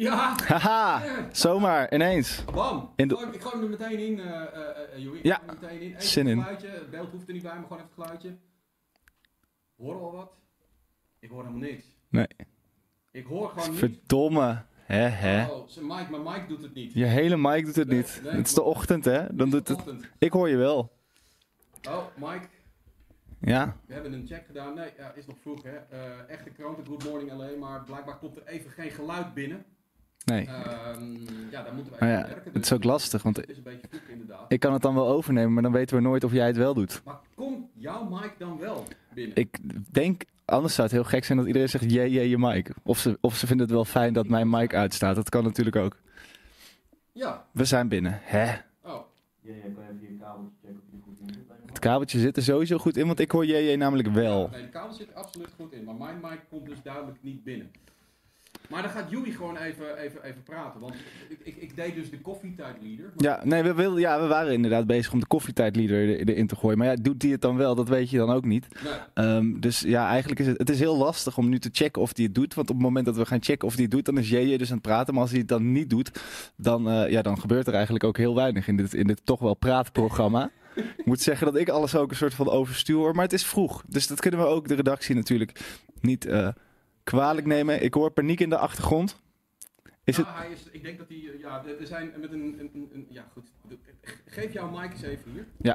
Ja! Haha, zomaar, ineens. Bam! In de- Ik gooi hem er meteen in, Joey. Ja. Ik gooi hem er meteen in. Even Zin het in. geluidje. Het beeld hoeft er niet bij, maar gewoon even het geluidje. Hoor al wat? Ik hoor helemaal niks. Nee. Ik hoor gewoon niet. Verdomme. Hè. Oh, maar Mike doet het niet. Je hele mic doet het Nee, niet. nee, Het is de ochtend, hè? Dan doet het. Ochtend. Ik hoor je wel. Oh, Mike. Ja. We hebben een check gedaan. Nee, ja, is nog vroeg, hè. Echte kranten, Good Morning LA, maar blijkbaar komt er even geen geluid binnen. Nee. Ja, daar moeten we Maar even ja, werken. het is ook lastig, want Het is een beetje vroeg, inderdaad. ik kan het dan wel overnemen, maar dan weten we nooit of jij het wel doet. Maar komt jouw mic dan wel binnen? Ik denk, anders zou het heel gek zijn dat iedereen zegt jee, je mic. Of ze vinden het wel fijn dat mijn mic uitstaat. Dat kan natuurlijk ook. Ja. We zijn binnen. Hè? Oh. Ja, kan even je kabeltje checken of die goed in zit. Het kabeltje zit er sowieso goed in, want ik hoor jee namelijk wel. Nee, de kabel zit er absoluut goed in. Maar mijn mic komt dus duidelijk niet binnen. Maar dan gaat Joey gewoon even praten. Want ik deed dus de koffietijdleader. Maar Ja, nee, we waren inderdaad bezig om de koffietijdleader erin te gooien. Maar ja, doet die het dan wel? Dat weet je dan ook niet. nee. Dus ja, eigenlijk is het is heel lastig om nu te checken of hij het doet. Want op het moment dat we gaan checken of hij het doet, dan is JJ dus aan het praten. Maar als hij het dan niet doet, dan gebeurt er eigenlijk ook heel weinig in dit toch wel praatprogramma. Ik moet zeggen dat ik alles ook een soort van overstuur hoor. Maar het is vroeg. Dus dat kunnen we ook de redactie natuurlijk niet kwalijk nemen. Ik hoor paniek in de achtergrond. Is het... Ik denk dat hij... Ja, we zijn met een ja, goed. Geef jouw mic eens even hier. Ja.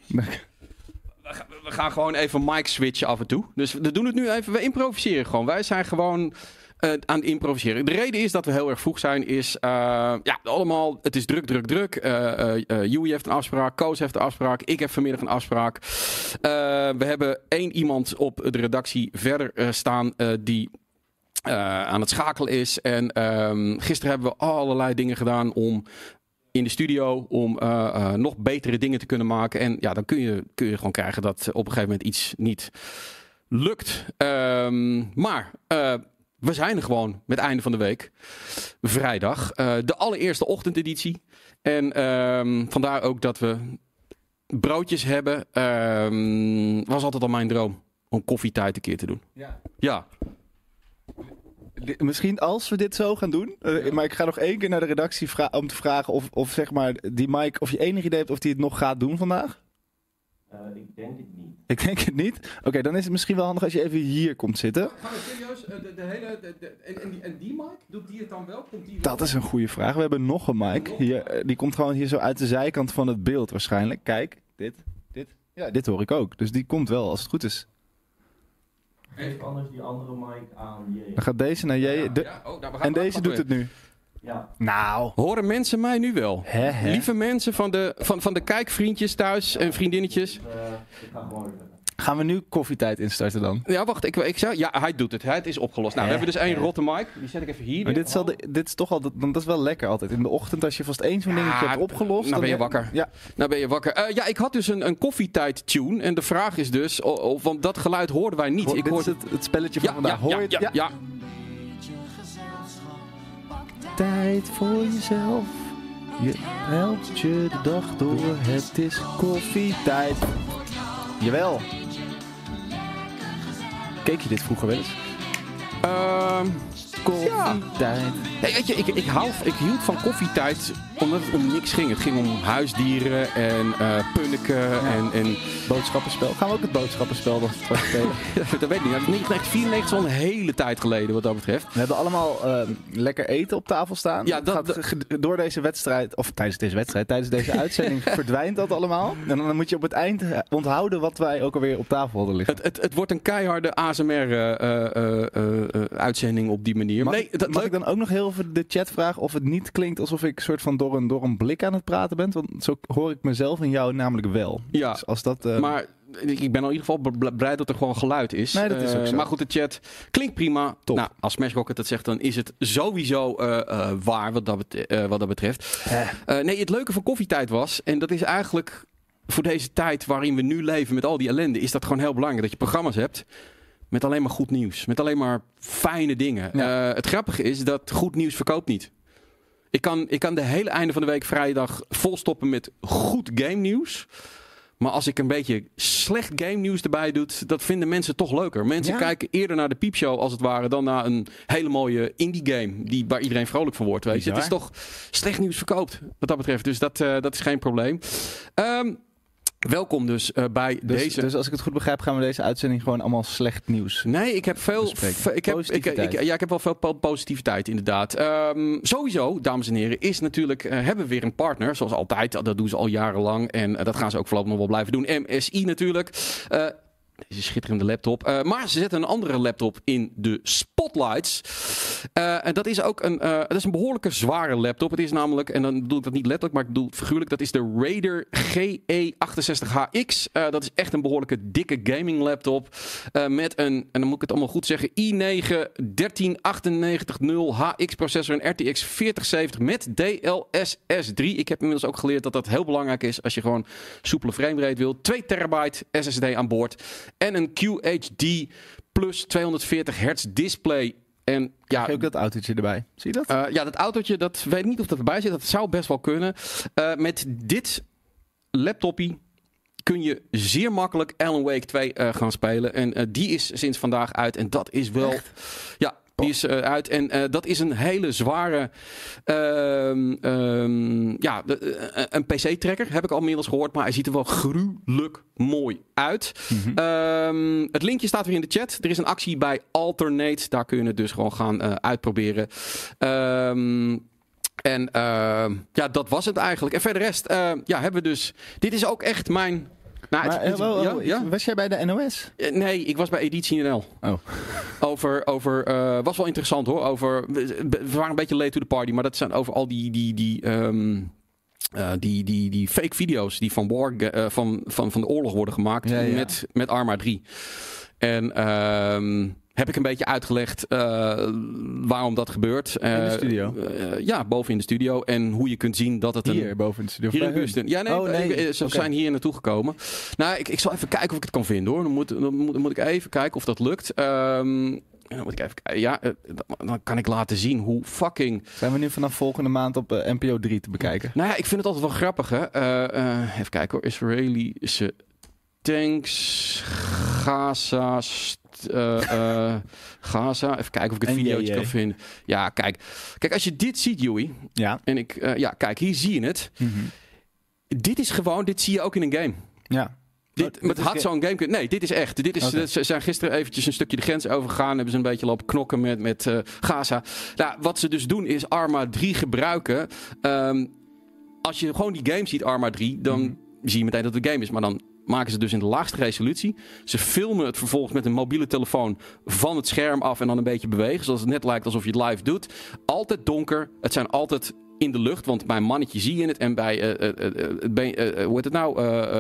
We gaan gewoon even mic switchen af en toe. Dus we doen het nu even. We improviseren gewoon. Wij zijn gewoon aan het improviseren. De reden is dat we heel erg vroeg zijn. Is ja, allemaal. Het is druk. Joey heeft een afspraak. Koos heeft een afspraak. Ik heb vanmiddag een afspraak. We hebben 1 iemand op de redactie verder staan die aan het schakelen is. En gisteren hebben we allerlei dingen gedaan om in de studio om nog betere dingen te kunnen maken. En ja, dan kun je gewoon krijgen dat op een gegeven moment iets niet lukt. Maar we zijn er gewoon met einde van de week. Vrijdag. De allereerste ochtendeditie. En vandaar ook dat we broodjes hebben. Was altijd al mijn droom om koffietijd een keer te doen. Ja. Misschien als we dit zo gaan doen. Maar ik ga nog 1 keer naar de redactie om te vragen of zeg maar die Mike, of je enig idee hebt of die het nog gaat doen vandaag. Ik denk het niet. Ik denk het niet. Oké, dan is het misschien wel handig als je even hier komt zitten. Gaan we serieus? En die mic? Doet die het dan wel? Komt die wel? Dat is een goede vraag. We hebben nog een mic. Hier, die komt gewoon hier zo uit de zijkant van het beeld waarschijnlijk. Kijk, dit. Ja, dit hoor ik ook. Dus die komt wel als het goed is. Geef anders die andere mic aan je. Dan gaat deze naar J. En deze doet het nu. Ja. Nou. Horen mensen mij nu wel? Hè? Lieve mensen van de kijkvriendjes thuis en vriendinnetjes. Ik ga gewoon weer verder. Gaan we nu koffietijd instarten dan? Ja, wacht. Ik zei, ja, hij doet het. Het is opgelost. Nou, we hebben dus 1 rotte mic. Die zet ik even hier. Maar dit is toch al, dat is wel lekker altijd. In de ochtend als je vast 1 zo'n dingetje hebt opgelost. Nou dan ben je wakker. Ja. Nou ben je wakker. Ja, ik had dus een koffietijd-tune. En de vraag is dus, want dat geluid hoorden wij niet. Dit is het spelletje van vandaag. Hoor je het? Ja. Tijd voor jezelf. Je helpt je de dag door. Het is koffietijd. Jawel. Keek je dit vroeger wel eens? Koffietijd. Nee, weet je, ik hield van koffietijd omdat het om niks ging. Het ging om huisdieren en punniken en Boodschappenspel. Gaan we ook het boodschappenspel nog straks spelen? dat weet ik niet. 1994 is al een hele tijd geleden wat dat betreft. We hebben allemaal lekker eten op tafel staan. Ja, door deze wedstrijd, of tijdens deze wedstrijd, tijdens deze uitzending verdwijnt dat allemaal. En dan moet je op het eind onthouden wat wij ook alweer op tafel hadden liggen. Het wordt een keiharde ASMR-uitzending op die manier. Mag ik dan ook nog heel even de chat vragen of het niet klinkt alsof ik soort van door een blik aan het praten ben? Want zo hoor ik mezelf en jou namelijk wel. Ja, dus als dat, maar ik ben al in ieder geval blij dat er gewoon geluid is. Nee, dat is ook zo. Maar goed, de chat klinkt prima. Top. Nou, als Smash Rocket het zegt, dan is het sowieso waar wat dat betreft. Nee, het leuke van koffietijd was, en dat is eigenlijk voor deze tijd waarin we nu leven met al die ellende, is dat gewoon heel belangrijk dat je programma's hebt met alleen maar goed nieuws. Met alleen maar fijne dingen. Ja. Het grappige is dat goed nieuws verkoopt niet. Ik kan de hele einde van de week vrijdag volstoppen met goed game nieuws. Maar als ik een beetje slecht game nieuws erbij doe, dat vinden mensen toch leuker. Mensen kijken eerder naar de piepshow als het ware dan naar een hele mooie indie game waar iedereen vrolijk van wordt. Weet je. Het is toch slecht nieuws verkoopt wat dat betreft. Dus dat is geen probleem. Welkom dus bij deze... Dus als ik het goed begrijp, gaan we deze uitzending gewoon allemaal slecht nieuws. Nee, ik heb veel... Ik heb wel veel positiviteit, inderdaad. Sowieso, dames en heren, is natuurlijk... hebben we weer een partner, zoals altijd. Dat doen ze al jarenlang. En dat gaan ze ook voorlopig nog wel blijven doen. MSI natuurlijk. Deze schitterende laptop. Maar ze zetten een andere laptop in de spotlights. En dat is ook dat is een behoorlijke zware laptop. Het is namelijk, en dan bedoel ik dat niet letterlijk, maar ik bedoel het figuurlijk. Dat is de Raider GE68HX. Dat is echt een behoorlijke dikke gaming laptop. Met een, en dan moet ik het allemaal goed zeggen, i9-13980HX processor en RTX 4070 met DLSS 3. Ik heb inmiddels ook geleerd dat dat heel belangrijk is als je gewoon soepele framerate wil. 2 terabyte SSD aan boord. En een QHD plus 240 hertz display. En ja, heb je ook dat autootje erbij? Zie je dat? Ja, dat autootje, dat weet ik niet of dat erbij zit. Dat zou best wel kunnen. Met dit laptopje kun je zeer makkelijk Alan Wake 2 gaan spelen. En die is sinds vandaag uit. En dat is wel... Echt? Ja, die is uit. En dat is een hele zware... een PC-tracker. Heb ik al inmiddels gehoord. Maar hij ziet er wel gruwelijk mooi uit. Mm-hmm. Het linkje staat weer in de chat. Er is een actie bij Alternate. Daar kun je het dus gewoon gaan uitproberen. Dat was het eigenlijk. En verder rest hebben we dus... Dit is ook echt mijn... Was jij bij de NOS? Nee, ik was bij Editie NL. Was wel interessant hoor. We waren een beetje late to the party, maar dat zijn over al die fake video's die van de oorlog worden gemaakt met Arma 3. En heb ik een beetje uitgelegd waarom dat gebeurt. In de studio? Boven in de studio. En hoe je kunt zien dat het hier boven in de studio? Hier in Houston. Ja, ze zijn hier naartoe gekomen. Nou, ik zal even kijken of ik het kan vinden hoor. Dan moet ik even kijken of dat lukt. Dan moet ik even kijken. Ja, dan kan ik laten zien hoe fucking... Zijn we nu vanaf volgende maand op NPO 3 te bekijken? Nou ja, ik vind het altijd wel grappig hè. Even kijken hoor. Israëlische tanks, Gaza. Even kijken of ik het videootje kan vinden. Ja, kijk, als je dit ziet, Joey. Ja. En kijk, hier zie je het. Mm-hmm. Dit zie je ook in een game. Ja. Het had zo'n game... Nee, dit is echt. Ze zijn gisteren eventjes een stukje de grens overgegaan. Hebben ze een beetje lopen knokken met Gaza. Nou, wat ze dus doen is Arma 3 gebruiken. Als je gewoon die game ziet, Arma 3, dan zie je meteen dat het een game is. Maar dan maken ze dus in de laagste resolutie. Ze filmen het vervolgens met een mobiele telefoon van het scherm af en dan een beetje bewegen. Zodat het net lijkt alsof je het live doet. Altijd donker. Het zijn altijd in de lucht, want bij een mannetje zie je het. En bij, hoe heet het nou?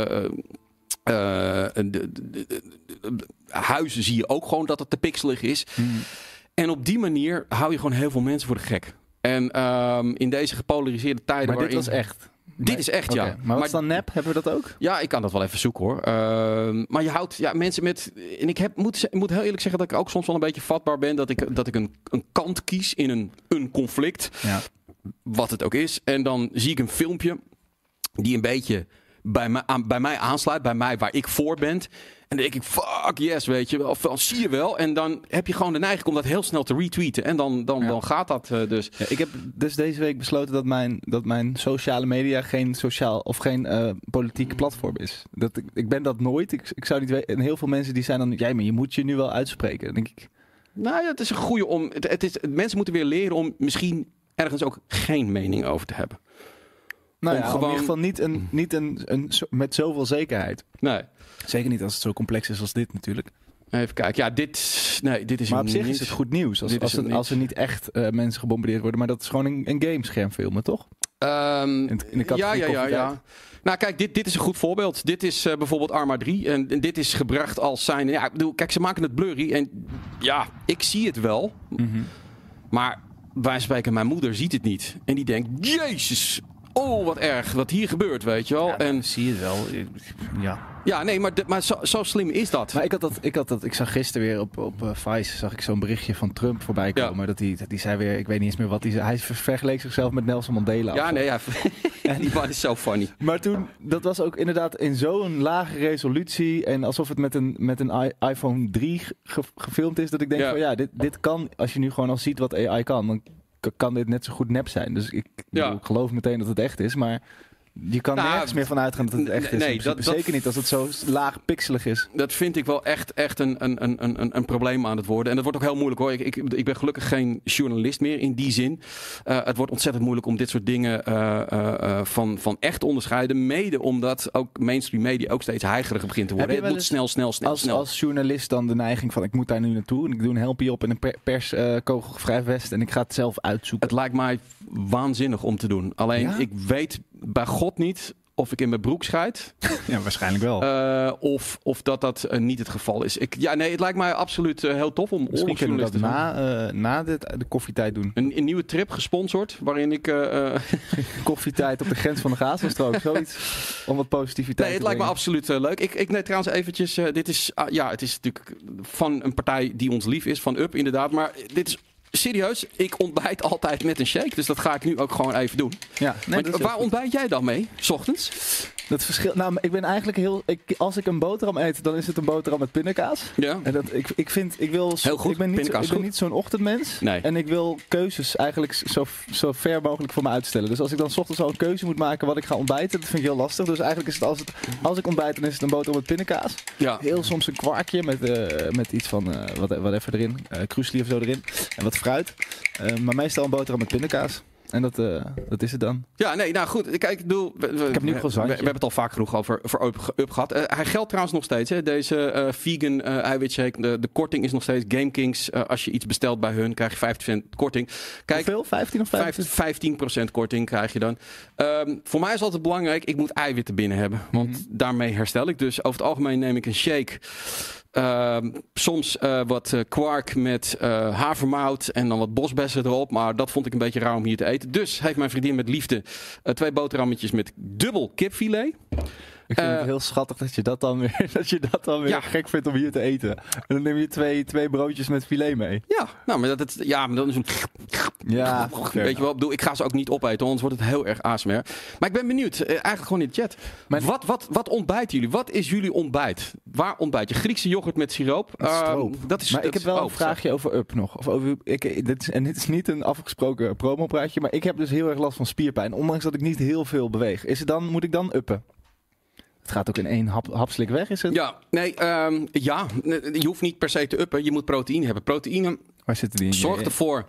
Huizen zie je ook gewoon dat het te pixelig is. En op die manier hou je gewoon heel veel mensen voor de gek. En in deze gepolariseerde tijden... Maar dit was echt... Dit is echt, ja. Maar wat is dan nep? Hebben we dat ook? Ja, ik kan dat wel even zoeken hoor. Maar je houdt mensen met... En ik moet heel eerlijk zeggen dat ik ook soms wel een beetje vatbaar ben. Dat ik een kant kies in een conflict. Ja. Wat het ook is. En dan zie ik een filmpje die een beetje bij mij aansluit. Bij mij waar ik voor ben. En dan denk ik, fuck yes, weet je wel. Of zie je wel. En dan heb je gewoon de neiging om dat heel snel te retweeten. En dan gaat dat dus. Ja, ik heb dus deze week besloten dat mijn sociale media geen politiek platform is. Ik ben dat nooit. Ik zou niet weten. En heel veel mensen die zijn dan... maar je moet je nu wel uitspreken. Dan denk ik... Nou ja, het is een goede om... mensen moeten weer leren om misschien ergens ook geen mening over te hebben. Nou ja, gewoon... in ieder geval niet een met zoveel zekerheid. Nee. Zeker niet als het zo complex is als dit natuurlijk. Even kijken. Ja, dit is... Maar op zich is het goed nieuws. Als er niet echt mensen gebombardeerd worden. Maar dat is gewoon een gamescherm filmen, toch? In de categorie ja. Nou kijk, dit is een goed voorbeeld. Dit is bijvoorbeeld Arma 3. En dit is gebracht als zijn... Ja, ik bedoel, kijk, ze maken het blurry. En ja, ik zie het wel. Mm-hmm. Maar wij spreken, mijn moeder ziet het niet. En die denkt, jezus... Oh, wat erg. Wat hier gebeurt, weet je wel. Ja, en zie je het wel. Ja. Ja, nee, maar zo slim is dat. Maar ik zag gisteren weer op Vice zag ik zo'n berichtje van Trump voorbij komen. Dat die zei weer, ik weet niet eens meer wat hij zei. Hij vergeleek zichzelf met Nelson Mandela. Ja, nee, ja. Die man is zo funny. Maar toen, dat was ook inderdaad in zo'n lage resolutie en alsof het met een iPhone 3 gefilmd is, dat ik denk van ja, dit kan, als je nu gewoon al ziet wat AI kan, dan kan dit net zo goed nep zijn. Dus ik geloof meteen dat het echt is, maar je kan nergens meer van uitgaan dat het echt is. Nee, zeker niet als het zo laag pixelig is. Dat vind ik wel echt een probleem aan het worden. En dat wordt ook heel moeilijk hoor. Ik ben gelukkig geen journalist meer in die zin. Het wordt ontzettend moeilijk om dit soort dingen van echt te onderscheiden. Mede omdat ook mainstream media ook steeds heigeriger begint te worden. Het moet snel. Als journalist dan de neiging van ik moet daar nu naartoe. En ik doe een helmpje op en een perskogelvrij vest. En ik ga het zelf uitzoeken. Het lijkt mij waanzinnig om te doen. Alleen ik weet bij God niet of ik in mijn broek scheid. Ja, waarschijnlijk wel. Of dat niet het geval is. Het lijkt mij absoluut heel tof om oorlogsjournalist te zijn. Na de koffietijd doen. Een nieuwe trip gesponsord, waarin ik... Koffietijd op de grens van de Gazastrook, zoiets. Om wat positiviteit het lijkt me absoluut leuk. Ik nee, trouwens eventjes, dit is... het is natuurlijk van een partij die ons lief is, van Up inderdaad. Maar dit is... Serieus, ik ontbijt altijd met een shake. Dus dat ga ik nu ook gewoon even doen. Ja, nee, maar waar ontbijt jij dan mee, 's ochtends? Dat verschilt. Nou, ik ben eigenlijk als ik een boterham eet, dan is het een boterham met pindakaas. Ja. En ik ben niet zo'n ochtendmens. Nee. En ik wil keuzes eigenlijk zo ver mogelijk voor me uitstellen. Dus als ik dan 's ochtends al een keuze moet maken wat ik ga ontbijten, dat vind ik heel lastig. Dus eigenlijk is het als ik ontbijt, dan is het een boterham met pindakaas. Ja. Heel soms een kwarkje met iets van wat even erin. Kruisli of zo erin. En wat fruit. Maar meestal een boterham met pindakaas. En dat is het dan. Ja, nee, nou goed. Kijk, ik heb nu we hebben het al vaak genoeg over Up gehad. Hij geldt trouwens nog steeds, hè, deze vegan eiwitshake. De korting is nog steeds GameKings. Als je iets bestelt bij hun, krijg je 15% korting. Kijk, hoeveel? 15 of 15% korting krijg je dan. Voor mij is altijd belangrijk, ik moet eiwitten binnen hebben. Want daarmee herstel ik. Dus over het algemeen neem ik een shake. Soms wat kwark met havermout en dan wat bosbessen erop. Maar dat vond ik een beetje raar om hier te eten. Dus heeft mijn vriendin met liefde 2 boterhammetjes met dubbel kipfilet. Ik vind het heel schattig dat je dat dan weer gek vindt om hier te eten. En dan neem je twee broodjes met filet mee. Ja, nou, maar dan is een... Ja, weet je wel, ik ga ze ook niet opeten, anders wordt het heel erg ASMR. Maar ik ben benieuwd, eigenlijk gewoon in de chat. Wat ontbijten jullie? Wat is jullie ontbijt? Waar ontbijt je? Griekse yoghurt met siroop? Ik heb wel een vraagje over Up nog. Dit is niet een afgesproken promopraatje, maar ik heb dus heel erg last van spierpijn. Ondanks dat ik niet heel veel beweeg. Moet ik dan uppen? Het gaat ook in 1 hapslik weg, is het? Ja, nee, je hoeft niet per se te uppen. Je moet proteïne hebben. Proteïne zorgt ervoor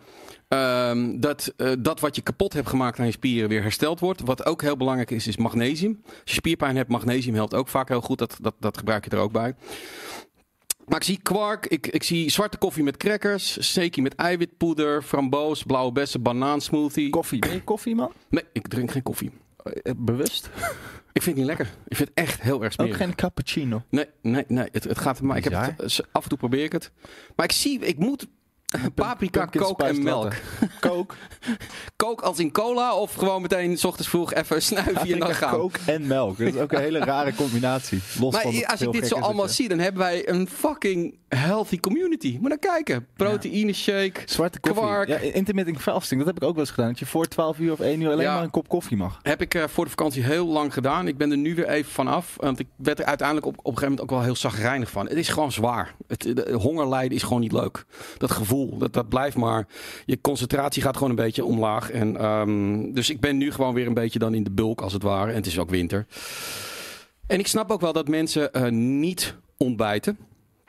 dat wat je kapot hebt gemaakt aan je spieren weer hersteld wordt. Wat ook heel belangrijk is magnesium. Als je spierpijn hebt, magnesium helpt ook vaak heel goed. Dat gebruik je er ook bij. Maar ik zie kwark, ik zie zwarte koffie met crackers, steakie met eiwitpoeder, framboos, blauwe bessen, banaansmoothie. Koffie. Ben je koffie, man? Nee, ik drink geen koffie. Bewust? Ik vind het niet lekker. Ik vind het echt heel erg smerig. Ook geen cappuccino? Nee. Het gaat maar. Af en toe probeer ik het. Maar ik moet paprika, coke en melk. Coke? Coke als in cola of gewoon meteen 's ochtends vroeg even snuiven en dan gaan. Coke en melk. Dat is ook een hele rare combinatie. Maar als ik dit zo allemaal zie, dan hebben wij een fucking healthy community. Moet naar kijken. Proteïne shake, zwarte koffie. Kwark. Ja, intermittent fasting, dat heb ik ook wel eens gedaan. Dat je voor 12 uur of 1 uur alleen maar een kop koffie mag. Heb ik voor de vakantie heel lang gedaan. Ik ben er nu weer even vanaf. Want ik werd er uiteindelijk op een gegeven moment ook wel heel chagrijnig van. Het is gewoon zwaar. Honger lijden is gewoon niet leuk. Dat gevoel, dat blijft maar. Je concentratie gaat gewoon een beetje omlaag. En, dus ik ben nu gewoon weer een beetje dan in de bulk als het ware. En het is ook winter. En ik snap ook wel dat mensen niet ontbijten.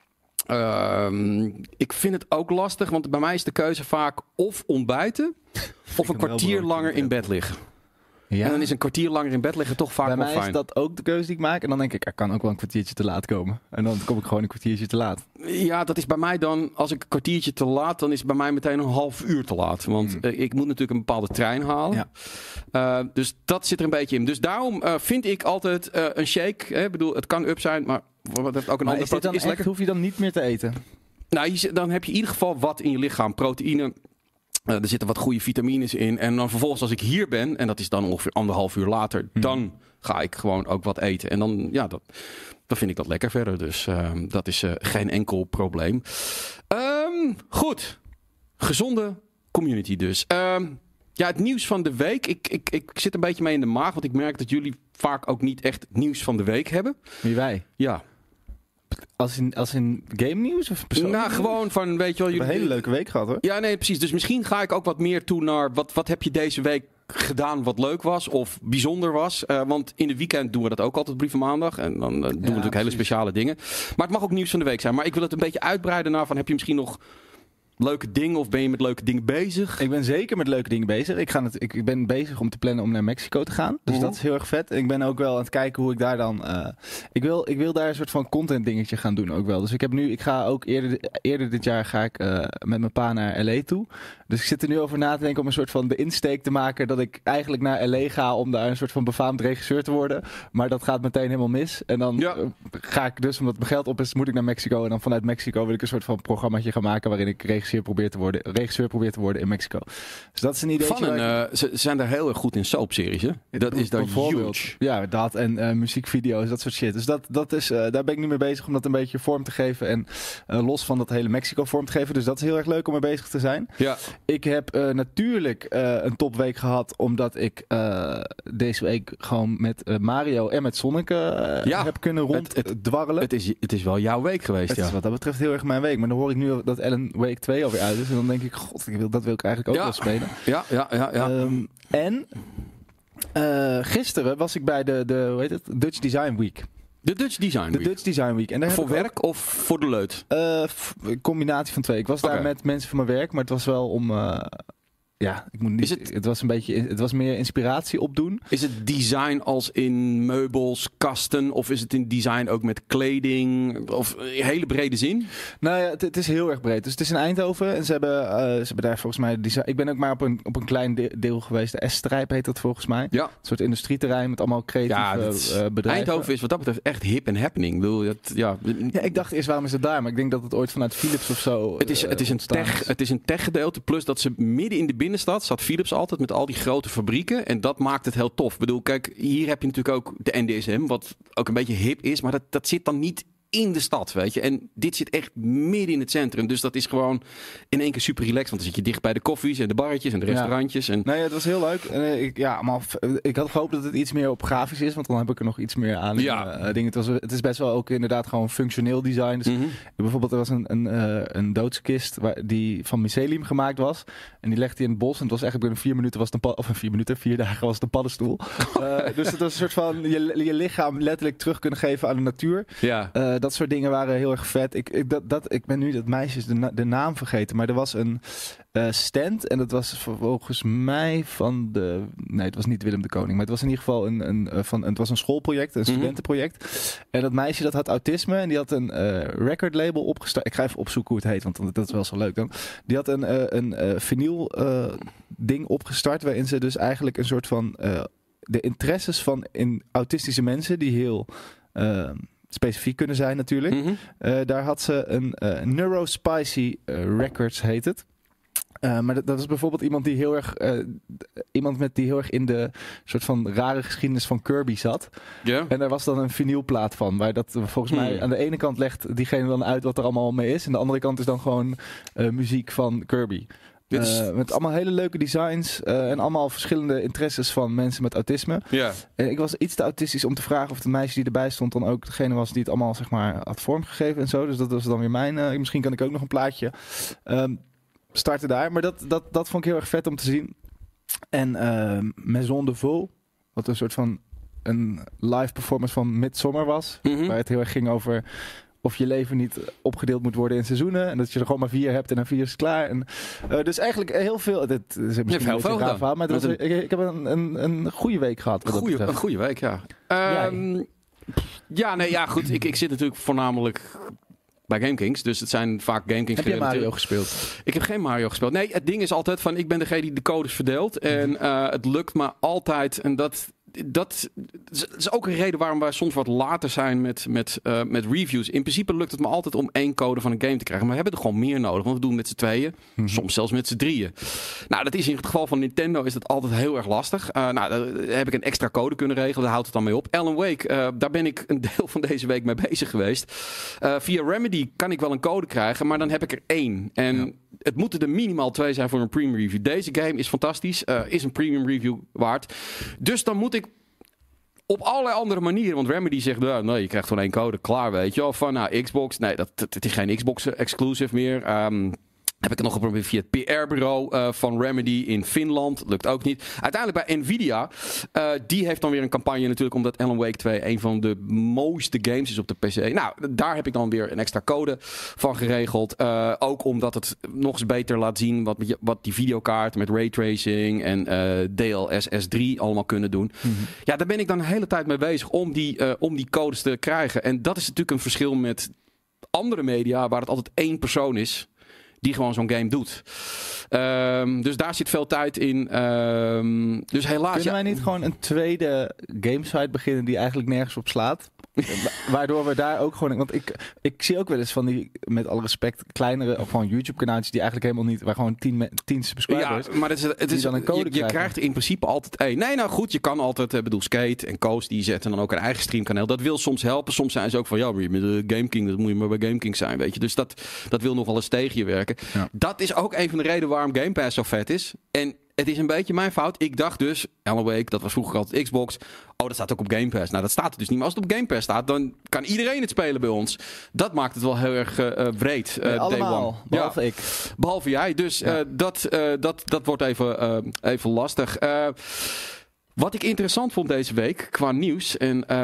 Ik vind het ook lastig, want bij mij is de keuze vaak of ontbijten of een kwartier langer in bed liggen. Ja. En dan is een kwartier langer in bed liggen toch vaak wel fijn. Bij mij is dat ook de keuze die ik maak. En dan denk ik, er kan ook wel een kwartiertje te laat komen. En dan kom ik gewoon een kwartiertje te laat. Ja, dat is bij mij dan, als ik een kwartiertje te laat, dan is het bij mij meteen een half uur te laat. Want ik moet natuurlijk een bepaalde trein halen. Ja. Dus dat zit er een beetje in. Dus daarom vind ik altijd een shake. Ik bedoel, het kan up zijn, maar wat heeft ook een andere proteïne. Is hoef je dan niet meer te eten? Nou, dan heb je in ieder geval wat in je lichaam. Proteïne. Er zitten wat goede vitamines in. En dan vervolgens als ik hier ben, en dat is dan ongeveer 1,5 uur later, dan ga ik gewoon ook wat eten. En dan, dan vind ik dat lekker verder. Dus dat is geen enkel probleem. Goed. Gezonde community dus. Het nieuws van de week. Ik zit een beetje mee in de maag, want ik merk dat jullie vaak ook niet echt nieuws van de week hebben. Wie wij? Ja. Als in game nieuws of persoonlijk? Nou, gewoon van, weet je wel... We hebben een hele leuke week gehad, hoor. Ja, nee, precies. Dus misschien ga ik ook wat meer toe naar... Wat heb je deze week gedaan wat leuk was of bijzonder was? Want in de weekend doen we dat ook altijd op Brief van Maandag. En dan doen we natuurlijk hele speciale dingen. Maar het mag ook nieuws van de week zijn. Maar ik wil het een beetje uitbreiden naar van... Heb je misschien nog... leuke dingen of ben je met leuke dingen bezig? Ik ben zeker met leuke dingen bezig. Ik ben bezig om te plannen om naar Mexico te gaan. Dus dat is heel erg vet. Ik ben ook wel aan het kijken hoe ik daar dan... Ik wil daar een soort van content dingetje gaan doen ook wel. Dus ik ga ook eerder dit jaar ga ik met mijn pa naar LA toe. Dus ik zit er nu over na te denken om een soort van de insteek te maken dat ik eigenlijk naar LA ga om daar een soort van befaamd regisseur te worden. Maar dat gaat meteen helemaal mis. En dan ga ik dus, omdat mijn geld op is, moet ik naar Mexico. En dan vanuit Mexico wil ik een soort van programmaatje gaan maken waarin ik regisseur probeer te worden in Mexico. Dus dat is een idee. Ze zijn daar heel erg goed in soapseries, hè? Dat is dan huge. Ja, dat en muziekvideo's, dat soort shit. Dus dat is, daar ben ik nu mee bezig om dat een beetje vorm te geven. En los van dat hele Mexico vorm te geven. Dus dat is heel erg leuk om mee bezig te zijn. Ja. Ik heb natuurlijk een topweek gehad, omdat ik deze week gewoon met Mario en met Sonic heb kunnen ronddwarrelen. Het is wel jouw week geweest, Het is wat dat betreft heel erg mijn week. Maar dan hoor ik nu dat Alan Wake 2 alweer uit is. En dan denk ik, god, dat wil ik eigenlijk ook wel spelen. Ja. Gisteren was ik bij de hoe heet het? Dutch Design Week. De Dutch Design Week. En daar voor werk of voor de leut? Een combinatie van twee. Ik was daar met mensen van mijn werk, maar het was wel om... het was meer inspiratie opdoen. Is het design als in meubels, kasten? Of is het in design ook met kleding? Of in hele brede zin? Nou ja, het is heel erg breed. Dus het is in Eindhoven. En ze hebben daar volgens mij design. Ik ben ook maar op een klein deel geweest. De S-strijp heet dat volgens mij. Ja. Een soort industrieterrein met allemaal creatieve bedrijven. Eindhoven is wat dat betreft echt hip en happening. Ik bedoel, ik dacht eerst, waarom is het daar? Maar ik denk dat het ooit vanuit Philips of zo het is een tech gedeelte. Plus dat ze midden in de binnenstad zat Philips altijd met al die grote fabrieken. En dat maakt het heel tof. Ik bedoel, kijk, hier heb je natuurlijk ook de NDSM, wat ook een beetje hip is. Maar dat zit dan niet in de stad, weet je. En dit zit echt midden in het centrum. Dus dat is gewoon in één keer super relaxed. Want dan zit je dicht bij de koffies en de barretjes en de restaurantjes. En... Nee, het was heel leuk. Ik had gehoopt dat het iets meer op grafisch is. Want dan heb ik er nog iets meer aan. Dingen. Het is best wel ook inderdaad gewoon functioneel design. Dus bijvoorbeeld er was een doodskist die van mycelium gemaakt was. En die legde hij in het bos. En het was eigenlijk binnen 4 minuten was het 4 dagen was het een paddenstoel. Dus het was een soort van je lichaam letterlijk terug kunnen geven aan de natuur. Ja. Dat soort dingen waren heel erg vet. Ik ben nu dat meisje de naam vergeten. Maar er was een stand. En dat was volgens mij van de... Nee, het was niet Willem de Koning. Maar het was in ieder geval het was een schoolproject. Een studentenproject. En dat meisje dat had autisme. En die had een record label opgestart. Ik ga even opzoeken hoe het heet. Want dat is wel zo leuk dan. Die had een vinyl ding opgestart. Waarin ze dus eigenlijk een soort van... de interesses van autistische mensen. Die heel... specifiek kunnen zijn natuurlijk. Daar had ze een Neurospicy Records heet het. Maar dat is bijvoorbeeld iemand die heel erg in de soort van rare geschiedenis van Kirby zat. Yeah. En daar was dan een vinylplaat van. Waar dat volgens mij aan de ene kant legt diegene dan uit wat er allemaal mee is. En de andere kant is dan gewoon muziek van Kirby. Met allemaal hele leuke designs en allemaal verschillende interesses van mensen met autisme. Yeah. En ik was iets te autistisch om te vragen of het meisje die erbij stond dan ook degene was die het allemaal zeg maar had vormgegeven en zo. Dus dat was dan weer mijn. Misschien kan ik ook nog een plaatje starten daar. Maar dat vond ik heel erg vet om te zien. En Maison de Vaux, wat een soort van een live performance van Midsommar was. Waar het heel erg ging over... of je leven niet opgedeeld moet worden in seizoenen. En dat je er gewoon maar 4 hebt en dan 4 is klaar. En, dus eigenlijk heel veel... Dit is misschien heel veel gedaan. Maar ik heb een goede week gehad. Een goede week, ja. Goed. Ik zit natuurlijk voornamelijk... bij GameKings, dus het zijn vaak GameKings. Heb je Mario gespeeld? Ik heb geen Mario gespeeld. Nee, het ding is altijd van... ik ben degene die de codes verdeelt. En het lukt me altijd... en dat het is ook een reden waarom wij soms wat later zijn met reviews. In principe lukt het me altijd om 1 code van een game te krijgen. Maar we hebben er gewoon meer nodig. Want we doen het met z'n tweeën. Soms zelfs met z'n drieën. Nou, dat is in het geval van Nintendo is dat altijd heel erg lastig. Nou, daar heb ik een extra code kunnen regelen. Daar houdt het dan mee op. Alan Wake, daar ben ik een deel van deze week mee bezig geweest. Via Remedy kan ik wel een code krijgen. Maar dan heb ik er 1. En het moeten er minimaal 2 zijn voor een premium review. Deze game is fantastisch. Is een premium review waard. Dus dan moet ik op allerlei andere manieren. Want Remedy zegt, nee, je krijgt gewoon 1 code. Klaar, weet je. Of van Xbox. Nee, het is geen Xbox exclusive meer. Heb ik het nog geprobeerd via het PR-bureau van Remedy in Finland. Lukt ook niet. Uiteindelijk bij Nvidia. Die heeft dan weer een campagne natuurlijk. Omdat Alan Wake 2 een van de mooiste games is op de PC. Nou, daar heb ik dan weer een extra code van geregeld. Ook omdat het nog eens beter laat zien wat die videokaarten met raytracing en DLSS 3 allemaal kunnen doen. Mm-hmm. Ja, daar ben ik dan de hele tijd mee bezig om die codes te krijgen. En dat is natuurlijk een verschil met andere media waar het altijd 1 persoon is die gewoon zo'n game doet. Dus daar zit veel tijd in. Dus helaas... Kunnen wij niet gewoon een tweede gamesite beginnen die eigenlijk nergens op slaat? Waardoor we daar ook gewoon... Want ik zie ook wel eens van die, met alle respect, kleinere of gewoon YouTube-kanaaltjes die eigenlijk helemaal niet... Waar gewoon 10 subscribers... Ja, maar het is dan een code je krijgt in principe altijd 1. Nee, nou goed, je kan altijd... Skate en Koos, die zetten dan ook een eigen streamkanaal. Dat wil soms helpen. Soms zijn ze ook van... Ja, maar je bent GameKing, dat moet je maar bij GameKing zijn, weet je. Dus dat wil nog wel eens tegen je werken. Ja. Dat is ook een van de redenen waarom Game Pass zo vet is. En het is een beetje mijn fout. Ik dacht dus, Alan Wake, dat was vroeger altijd Xbox. Oh, dat staat ook op Game Pass. Nou, dat staat er dus niet. Maar als het op Game Pass staat, dan kan iedereen het spelen bij ons. Dat maakt het wel heel erg breed. Allemaal, behalve ik. Behalve jij. Dus dat wordt even lastig. Wat ik interessant vond deze week, qua nieuws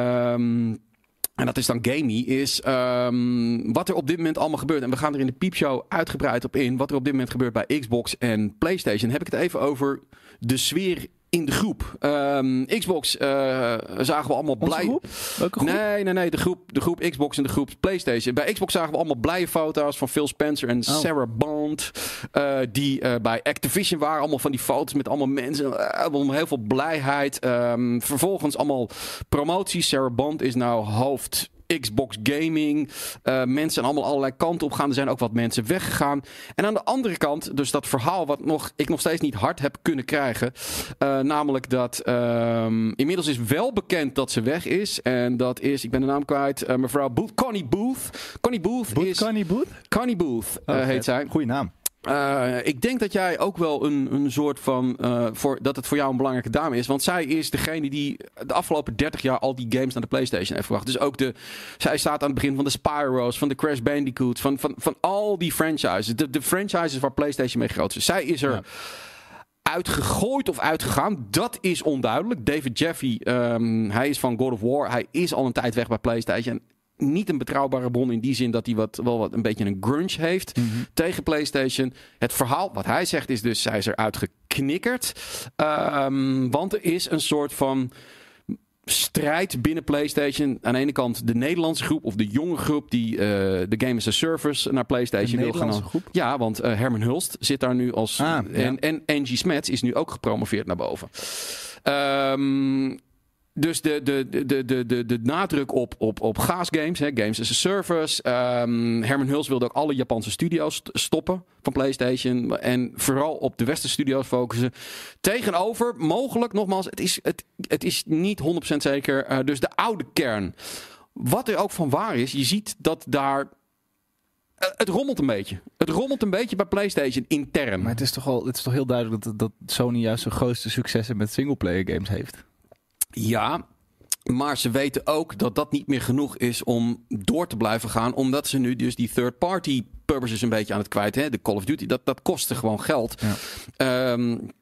en dat is dan gamey, is wat er op dit moment allemaal gebeurt. En we gaan er in de piepshow uitgebreid op in. Wat er op dit moment gebeurt bij Xbox en PlayStation. Heb ik het even over de sfeer in de groep. Xbox zagen we allemaal blij. Groep? Welke groep? Nee. De groep Xbox en de groep PlayStation. Bij Xbox zagen we allemaal blije foto's van Phil Spencer en Sarah Bond. Die bij Activision waren. Allemaal van die foto's met allemaal mensen. Heel veel blijheid. Vervolgens allemaal promoties. Sarah Bond is nou hoofd Xbox Gaming. Mensen zijn allemaal allerlei kanten op gaan. Er zijn ook wat mensen weggegaan. En aan de andere kant, dus dat verhaal wat ik nog steeds niet hard heb kunnen krijgen. Namelijk dat inmiddels is wel bekend dat ze weg is. En dat is, ik ben de naam kwijt, mevrouw Booth. Connie Booth. Connie Booth heet zij. Goeie naam. Ik denk dat jij ook wel een soort van... dat het voor jou een belangrijke dame is. Want zij is degene die de afgelopen 30 jaar al die games naar de PlayStation heeft gebracht. Dus ook zij staat aan het begin van de Spyro's, van de Crash Bandicoots, van al die franchises. De franchises waar PlayStation mee groot is. Zij is er uitgegooid of uitgegaan. Dat is onduidelijk. David Jaffe, hij is van God of War. Hij is al een tijd weg bij PlayStation. Niet een betrouwbare bron in die zin dat hij wel een beetje een grunge heeft tegen PlayStation. Het verhaal, wat hij zegt, is dus zij is eruit geknikkerd. Want er is een soort van strijd binnen PlayStation. Aan de ene kant de Nederlandse groep of de jonge groep die de Game as a Service naar PlayStation wil gaan. Groep? Ja, want Herman Hulst zit daar nu als... En Angie Smets is nu ook gepromoveerd naar boven. Dus de nadruk op gaasgames, games as a service. Herman Hulst wilde ook alle Japanse studio's stoppen van PlayStation. En vooral op de westerse studio's focussen. Tegenover, mogelijk, nogmaals, het is niet 100% zeker. Dus de oude kern. Wat er ook van waar is, je ziet dat daar... Het rommelt een beetje. Het rommelt een beetje bij PlayStation intern. Maar het is toch heel duidelijk dat Sony juist zijn grootste successen met singleplayer games heeft. Ja, maar ze weten ook dat dat niet meer genoeg is om door te blijven gaan. Omdat ze nu dus die third-party publishers een beetje aan het kwijt. Hè? De Call of Duty, dat kostte gewoon geld. Ja.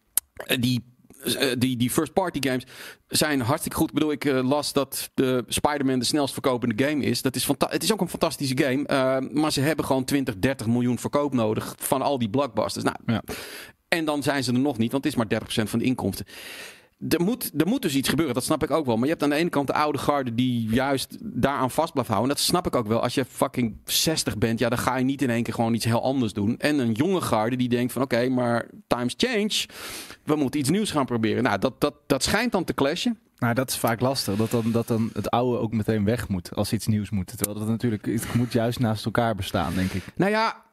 Die first-party games zijn hartstikke goed. Ik bedoel, ik las dat de Spider-Man de snelst verkopende game is. Het is ook een fantastische game. Maar ze hebben gewoon 20, 30 miljoen verkoop nodig van al die blockbusters. Nou, ja. En dan zijn ze er nog niet, want het is maar 30% van de inkomsten. Er moet dus iets gebeuren, dat snap ik ook wel. Maar je hebt aan de ene kant de oude garde die juist daaraan vast blijft houden. Dat snap ik ook wel. Als je fucking 60 bent, ja, dan ga je niet in één keer gewoon iets heel anders doen. En een jonge garde die denkt van oké, maar times change. We moeten iets nieuws gaan proberen. Nou, dat schijnt dan te clashen. Nou, dat is vaak lastig. Dat dan het oude ook meteen weg moet als iets nieuws moet. Terwijl dat natuurlijk, het moet juist naast elkaar bestaan, denk ik. Nou ja,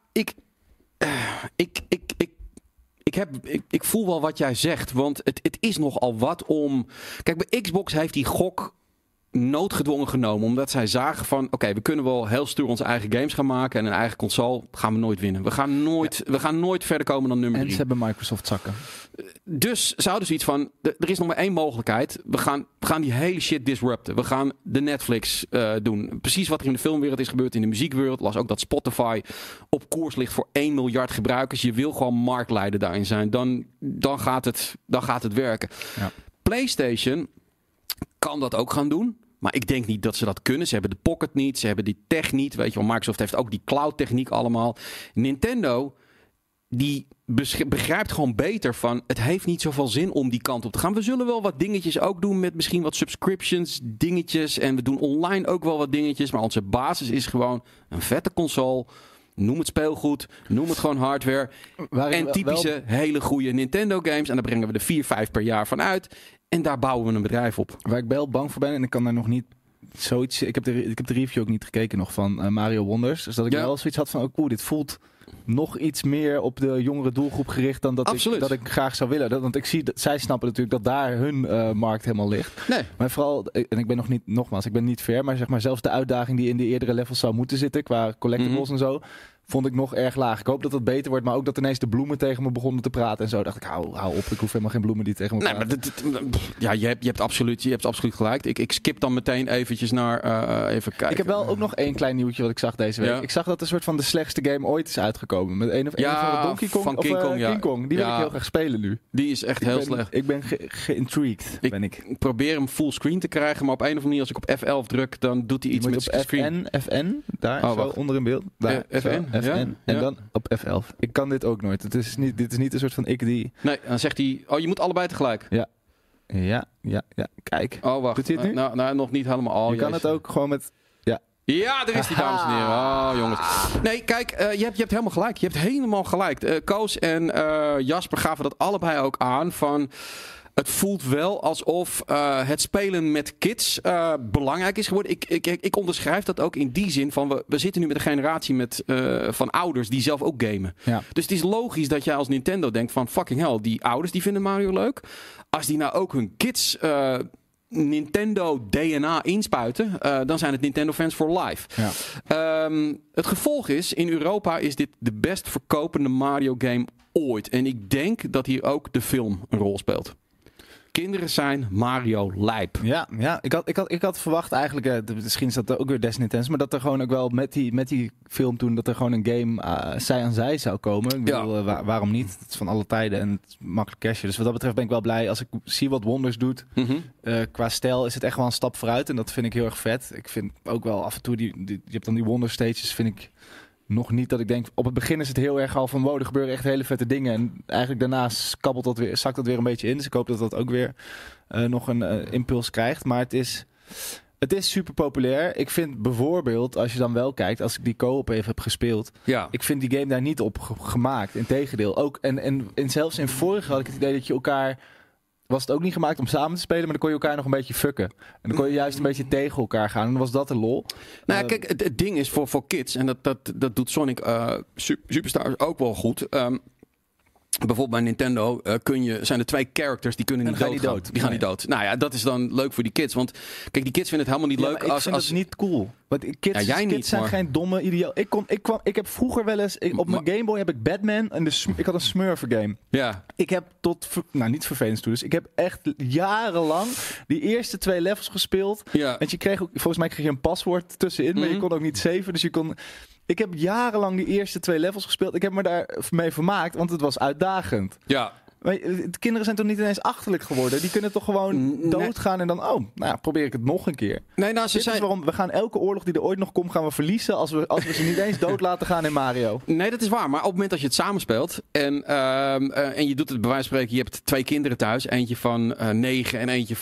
ik voel wel wat jij zegt. Want het is nogal wat om... Kijk, bij Xbox heeft die gok noodgedwongen genomen. Omdat zij zagen van... Oké, we kunnen wel heel stoer onze eigen games gaan maken. En een eigen console gaan we nooit winnen. We gaan nooit verder komen dan nummer 3. En ze hebben Microsoft zakken. Dus ze hadden zoiets van... Er is nog maar één mogelijkheid. We gaan die hele shit disrupten. We gaan de Netflix doen. Precies wat er in de filmwereld is gebeurd. In de muziekwereld. Las ook dat Spotify op koers ligt voor 1 miljard gebruikers. Je wil gewoon marktleider daarin zijn. Dan gaat het werken. Ja. PlayStation kan dat ook gaan doen. Maar ik denk niet dat ze dat kunnen. Ze hebben de Pocket niet. Ze hebben die tech niet. Weet je wel, Microsoft heeft ook die cloud techniek allemaal. Nintendo, die begrijpt gewoon beter van... Het heeft niet zoveel zin om die kant op te gaan. We zullen wel wat dingetjes ook doen met misschien wat subscriptions, dingetjes. En we doen online ook wel wat dingetjes. Maar onze basis is gewoon een vette console. Noem het speelgoed. Noem het gewoon hardware. En typische hele goede Nintendo games. En daar brengen we er 4, 5 per jaar van uit. En daar bouwen we een bedrijf op. Waar ik wel bang voor ben, en ik kan daar nog niet zoiets... Ik heb de review ook niet gekeken nog van Mario Wonders. Dus dat ik wel zoiets had van... dit voelt nog iets meer op de jongere doelgroep gericht dan dat ik graag zou willen. Want ik zie dat zij snappen natuurlijk dat daar hun markt helemaal ligt. Nee. Maar vooral, en ik ben ik ben niet ver, maar zeg maar zelfs de uitdaging die in de eerdere levels zou moeten zitten, qua collectibles en zo, vond ik nog erg laag. Ik hoop dat het beter wordt, maar ook dat ineens de bloemen tegen me begonnen te praten en zo. Dacht ik, hou op, ik hoef helemaal geen bloemen die tegen me praten. Maar je hebt absoluut gelijk. Ik skip dan meteen eventjes naar even kijken. Ik heb wel ook nog één klein nieuwtje wat ik zag deze week. Ja. Ik zag dat een soort van de slechtste game ooit is uitgekomen. Met een van Donkey Kong van King Kong. King Kong. Die wil ik heel graag spelen nu. Die is echt heel slecht. Ik ben geïntrigued. Ik probeer hem fullscreen te krijgen, maar op een of andere manier als ik op F11 druk, dan doet hij iets met screen. FN, daar zo onder in beeld. Daar, FN. En dan op F11. Ik kan dit ook nooit. Dit is niet een soort van ik die... Nee, dan zegt hij... je moet allebei tegelijk. Ja. Kijk. Oh, wacht. Doet hij het nu? Nou, nog niet helemaal. Je kan het ook gewoon met... Ja, daar is die, dames en heren. Oh, jongens. Nee, kijk, je hebt helemaal gelijk. Je hebt helemaal gelijk. Koos en Jasper gaven dat allebei ook aan van... Het voelt wel alsof het spelen met kids belangrijk is geworden. Ik onderschrijf dat ook in die zin van... We zitten nu met een generatie van ouders die zelf ook gamen. Ja. Dus het is logisch dat jij als Nintendo denkt van... Fucking hell, die ouders die vinden Mario leuk. Als die nou ook hun kids... Nintendo DNA inspuiten, dan zijn het Nintendo fans for life. Ja. Het gevolg is, in Europa is dit de best verkopende Mario game ooit. En ik denk dat hier ook de film een rol speelt. Kinderen zijn Mario lijp. Ja. Ik had verwacht eigenlijk, misschien is dat ook weer des Nintendo, maar dat er gewoon ook wel met die film toen, dat er gewoon een game zij aan zij zou komen. Ik bedoel, waarom niet? Het is van alle tijden en het is makkelijk cashen. Dus wat dat betreft ben ik wel blij. Als ik zie wat Wonders doet, qua stijl is het echt wel een stap vooruit. En dat vind ik heel erg vet. Ik vind ook wel af en toe, je hebt dan die Wonder stages, vind ik... Nog niet dat ik denk... Op het begin is het heel erg al van... Wow, er gebeuren echt hele vette dingen. En eigenlijk daarna zakt dat weer een beetje in. Dus ik hoop dat dat ook weer nog een impuls krijgt. Maar het is super populair. Ik vind bijvoorbeeld, als je dan wel kijkt... Als ik die co-op even heb gespeeld... Ja. Ik vind die game daar niet op gemaakt. Integendeel. Ook, en zelfs in vorige had ik het idee dat je elkaar... Was het ook niet gemaakt om samen te spelen, maar dan kon je elkaar nog een beetje fucken. En dan kon je juist een beetje tegen elkaar gaan. En dan was dat de lol. Nou ja, kijk, het ding is voor kids, en dat doet Sonic Superstars ook wel goed. Bijvoorbeeld bij Nintendo zijn er 2 characters die kunnen niet doodgaan. Die gaan niet dood. Nou ja, dat is dan leuk voor die kids. Want kijk, die kids vinden het helemaal niet leuk. Ik vind het niet cool. Want kids zijn geen domme ideaal. Ik heb vroeger wel eens... op mijn Game Boy heb ik Batman en ik had een Smurfer game. Ja. Ik heb niet vervelend toe. Dus ik heb echt jarenlang die eerste 2 levels gespeeld. Ja. En volgens mij kreeg je een paswoord tussenin, maar je kon ook niet saven. Dus ik heb jarenlang die eerste 2 levels gespeeld. Ik heb me daar mee vermaakt, want het was uitdagend. Ja. Maar de kinderen zijn toch niet ineens achterlijk geworden? Die kunnen toch gewoon doodgaan en dan... probeer ik het nog een keer. Nee, nou, Dit is waarom we gaan elke oorlog die er ooit nog komt... gaan we verliezen als we ze niet eens dood laten gaan in Mario. Nee, dat is waar. Maar op het moment dat je het samenspeelt... en je doet het bij wijze van spreken... je hebt 2 kinderen thuis. Eentje van 9 en eentje van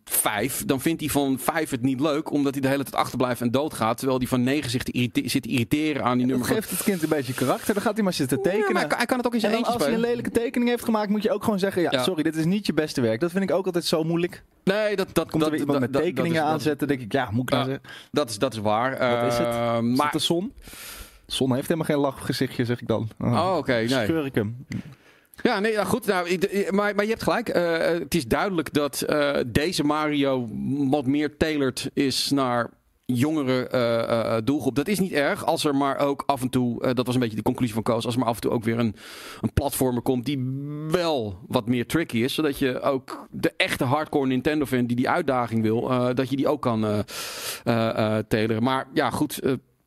5, dan vindt hij van 5 het niet leuk, omdat hij de hele tijd achterblijft en doodgaat, terwijl hij van 9 zich zit te irriteren aan die nummer. Dat geeft het kind een beetje karakter, dan gaat hij maar zitten tekenen. Ja, maar hij kan het ook in zijn en dan eentje als hij spelen. een lelijke tekening heeft gemaakt, moet je ook gewoon zeggen, ja, sorry, dit is niet je beste werk. Dat vind ik ook altijd zo moeilijk. Nee, Komt er weer iemand met tekeningen aanzetten, denk ik, ja, moet ik nou zeggen. Dat is waar. Wat is het? Is Maar het de zon? De zon heeft helemaal geen lachgezichtje, zeg ik dan. oké, nee. Scheur ik hem. Ja, nee, ja, goed. Nou, maar je hebt gelijk. Het is duidelijk dat deze Mario wat meer tailored is naar jongere doelgroep. Dat is niet erg, als er maar ook af en toe, dat was een beetje de conclusie van Koos, als er maar af en toe ook weer een platformer komt die wel wat meer tricky is, zodat je ook de echte hardcore Nintendo fan die uitdaging wil, dat je die ook kan taileren. Maar ja, goed.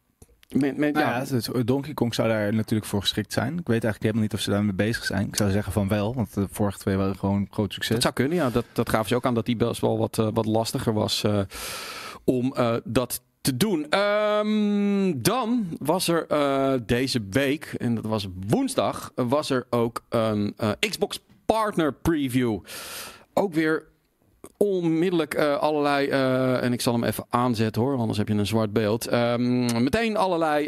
Donkey Kong zou daar natuurlijk voor geschikt zijn. Ik weet eigenlijk helemaal niet of ze daarmee bezig zijn. Ik zou zeggen van wel, want de vorige 2 waren gewoon een groot succes. Dat zou kunnen, ja. Dat gaven ze ook aan dat die best wel wat lastiger was om dat te doen. Dan was er deze week, en dat was woensdag, was er ook een Xbox Partner Preview. Ook weer onmiddellijk allerlei, en ik zal hem even aanzetten hoor, anders heb je een zwart beeld. Meteen allerlei,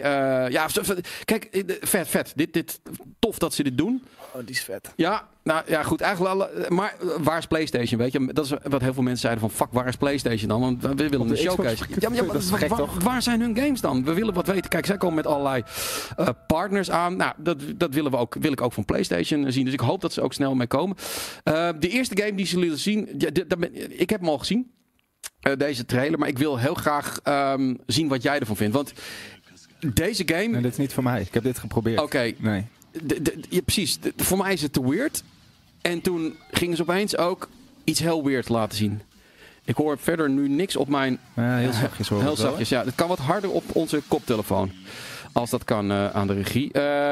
kijk, vet. Dit tof dat ze dit doen. Oh, die is vet. Ja, nou ja, goed. Eigenlijk, maar waar is PlayStation? Weet je, dat is wat heel veel mensen zeiden van, fuck, waar is PlayStation dan? Want we willen een showcase. Ja, maar dat is gek, toch? waar zijn hun games dan? We willen wat weten. Kijk, zij komen met allerlei partners aan. Nou, dat wil ik ook van PlayStation zien. Dus ik hoop dat ze ook snel mee komen. De eerste game die ze zullen zien, ik heb hem al gezien. Deze trailer, maar ik wil heel graag zien wat jij ervan vindt. Want deze game... Nee, dit is niet voor mij. Ik heb dit geprobeerd. Oké. Nee. Ja, precies. Voor mij is het te weird. En toen gingen ze opeens ook iets heel weird laten zien. Ik hoor verder nu niks op mijn... Heel zachtjes hoor. Heel zachtjes, ja. Het kan wat harder op onze koptelefoon. Als dat kan aan de regie.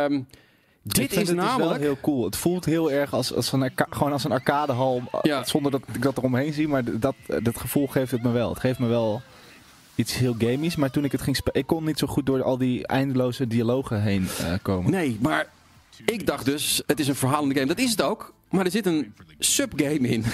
Dit is namelijk... wel heel cool. Het voelt heel erg als een arcadehal. Ja. Zonder dat ik dat eromheen zie. Maar dat gevoel geeft het me wel. Het geeft me wel iets heel gamies. Maar toen ik het ging spelen... Ik kon niet zo goed door al die eindeloze dialogen heen komen. Nee, maar ik dacht dus... Het is een verhalende game. Dat is het ook. Maar er zit een subgame in.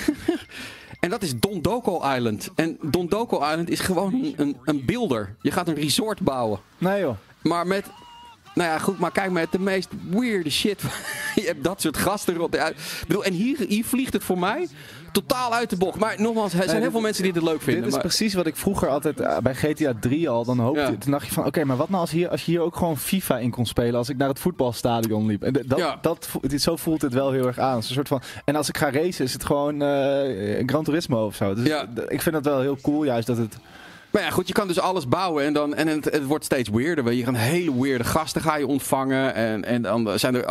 En dat is Dondoko Island. En Dondoko Island is gewoon een builder. Je gaat een resort bouwen. Nee joh. Maar met... Nou ja, goed, maar kijk maar, de meest weirde shit. Je hebt dat soort gasten erop. En hier vliegt het voor mij totaal uit de bocht. Maar nogmaals, er zijn heel veel mensen die dit leuk vinden. Dit is precies wat ik vroeger altijd bij GTA 3 al dan hoopte. Ja. Toen dacht je van, oké, maar wat nou als je hier ook gewoon FIFA in kon spelen als ik naar het voetbalstadion liep. En zo voelt het wel heel erg aan. Een soort van, en als ik ga racen is het gewoon Gran Turismo of zo. Dus ik vind dat wel heel cool juist dat het... Maar ja, goed, je kan dus alles bouwen en het wordt steeds weirder. Je gaat hele weirde gasten ga je ontvangen. En dan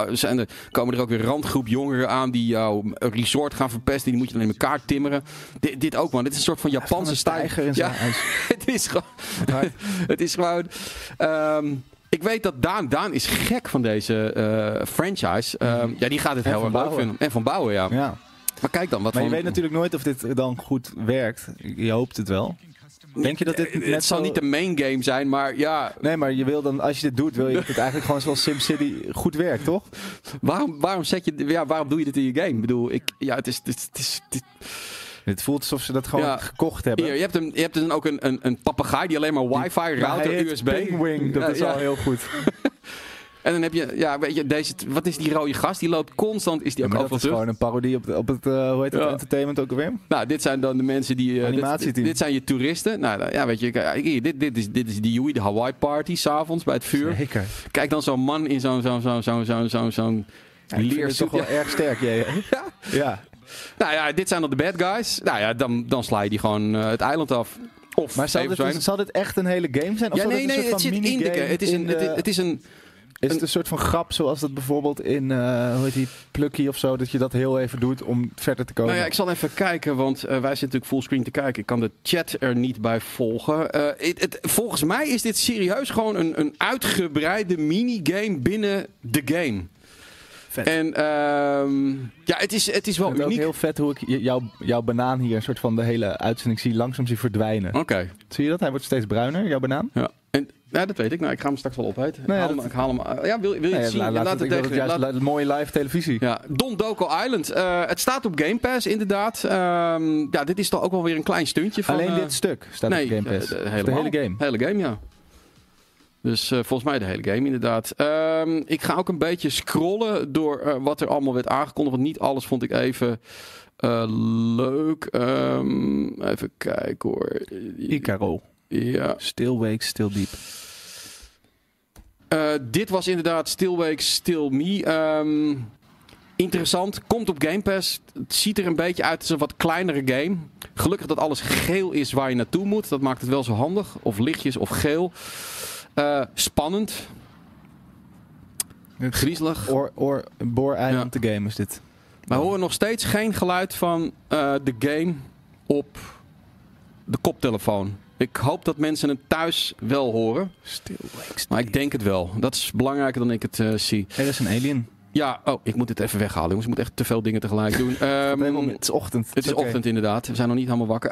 komen er ook weer randgroep jongeren aan die jouw resort gaan verpesten. Die moet je dan in elkaar timmeren. Dit ook, man. Dit is een soort van Japanse stijger in zijn huis. Het is gewoon... ik weet dat Daan is gek van deze franchise. Die gaat het heel erg leuk vinden. En van bouwen, ja. Maar kijk dan. Maar je weet natuurlijk nooit of dit dan goed werkt. Je hoopt het wel. Denk je dat dit het zal niet de main game zijn, maar ja... Nee, maar je wil dan, als je dit doet, wil je dat het eigenlijk gewoon zoals SimCity goed werkt, toch? Waarom doe je dit in je game? Ik bedoel, het voelt alsof ze dat gewoon gekocht hebben. Hier, je hebt dan ook een papegaai die alleen maar wifi, router, USB. Pingwing, dat is al heel goed. En dan heb je, weet je, wat is die rode gast? Die loopt constant, is die ook overal terug. Dat is gewoon een parodie op het, hoe heet het, entertainment ook alweer? Nou, dit zijn dan de mensen die... dit zijn je toeristen. Nou, ja, weet je, dit is die Yui, de Hawaii party, s'avonds bij het vuur. Zeker. Kijk dan zo'n man in zo'n leersuit. Toch wel erg sterk, jij. Ja. Nou ja, dit zijn dan de bad guys. Nou ja, dan sla je die gewoon het eiland af. Of maar zal dit echt een hele game zijn? Of nee, het zit in de game. Het is een... Is het een soort van grap zoals dat bijvoorbeeld in, hoe heet die, Plucky of zo, dat je dat heel even doet om verder te komen? Nou ja, ik zal even kijken, want wij zitten natuurlijk fullscreen te kijken. Ik kan de chat er niet bij volgen. Volgens mij is dit serieus gewoon een uitgebreide minigame binnen de game. Vet. En het is wel uniek. Het is ook heel vet hoe ik jouw banaan hier een soort van de hele uitzending langzaam zie verdwijnen. Oké. Zie je dat? Hij wordt steeds bruiner, jouw banaan. Ja. En Ja, dat weet ik. Nou, ik ga hem straks wel opeten. Nee, Ik haal hem. Ja, wil je het zien? Laat het tegen. Juist mooie live televisie. Ja, Don Doko Island. Het staat op Game Pass, inderdaad. Ja, dit is toch ook wel weer een klein stuntje van... Alleen dit stuk staat op Game Pass. De hele game. Hele game, ja. Dus volgens mij de hele game, inderdaad. Ik ga ook een beetje scrollen door wat er allemaal werd aangekondigd. Want niet alles vond ik even leuk. Even kijken hoor. Icaro. Ja. Still Wake, Still Deep. Dit was inderdaad Still Wake, Still Me. Interessant. Komt op Game Pass. Het ziet er een beetje uit als een wat kleinere game. Gelukkig dat alles geel is waar je naartoe moet. Dat maakt het wel zo handig. Of lichtjes of geel. Spannend. Griezelig. Booreiland de game is dit. We horen nog steeds geen geluid van de game op de koptelefoon. Ik hoop dat mensen het thuis wel horen. Maar ik denk het wel. Dat is belangrijker dan ik het zie. Er is een alien. Ja, ik moet dit even weghalen, jongens. Ik moet echt te veel dingen tegelijk doen. Het is ochtend. Het is ochtend, inderdaad. We zijn nog niet helemaal wakker.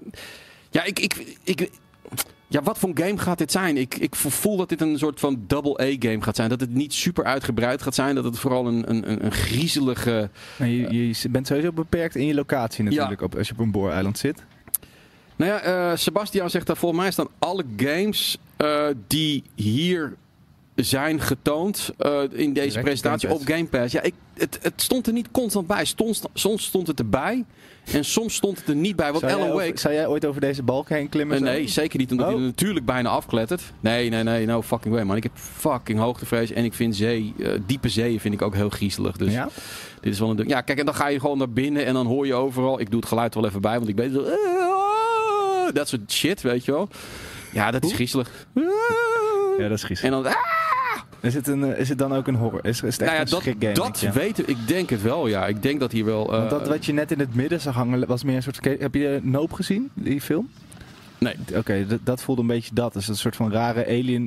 Ja, wat voor een game gaat dit zijn? Ik voel dat dit een soort van double-A-game gaat zijn. Dat het niet super uitgebreid gaat zijn. Dat het vooral een griezelige... Je bent sowieso beperkt in je locatie natuurlijk, als je op een booreiland zit. Nou ja, Sebastian zegt dat volgens mij staan alle games die hier zijn getoond in deze presentatie op Game Pass. Ja, het stond er niet constant bij. Soms stond het erbij en soms stond het er niet bij. Want Alan Wake... Zou jij ooit over deze balk heen klimmen? Nee, zeker niet. Omdat hij er natuurlijk bijna afklettert. Nee, no fucking way, man. Ik heb fucking hoogtevrees en ik vind diepe zeeën vind ik ook heel griezelig. Dus dit is wel een ding. Ja, kijk, en dan ga je gewoon naar binnen en dan hoor je overal... Ik doe het geluid wel even bij, want ik weet... Dat soort shit, weet je wel. Ja, dat is griezelig. Ja, dat is griezelig. En dan... Is het dan ook een horror? Is het echt een schrikgame? Dat weten, ik denk het wel, ja. Ik denk dat hier wel... Want dat wat je net in het midden zag hangen, was meer een soort... Heb je Nope gezien, die film? Nee. Oké, dat voelde een beetje dat. Dus een soort van rare alien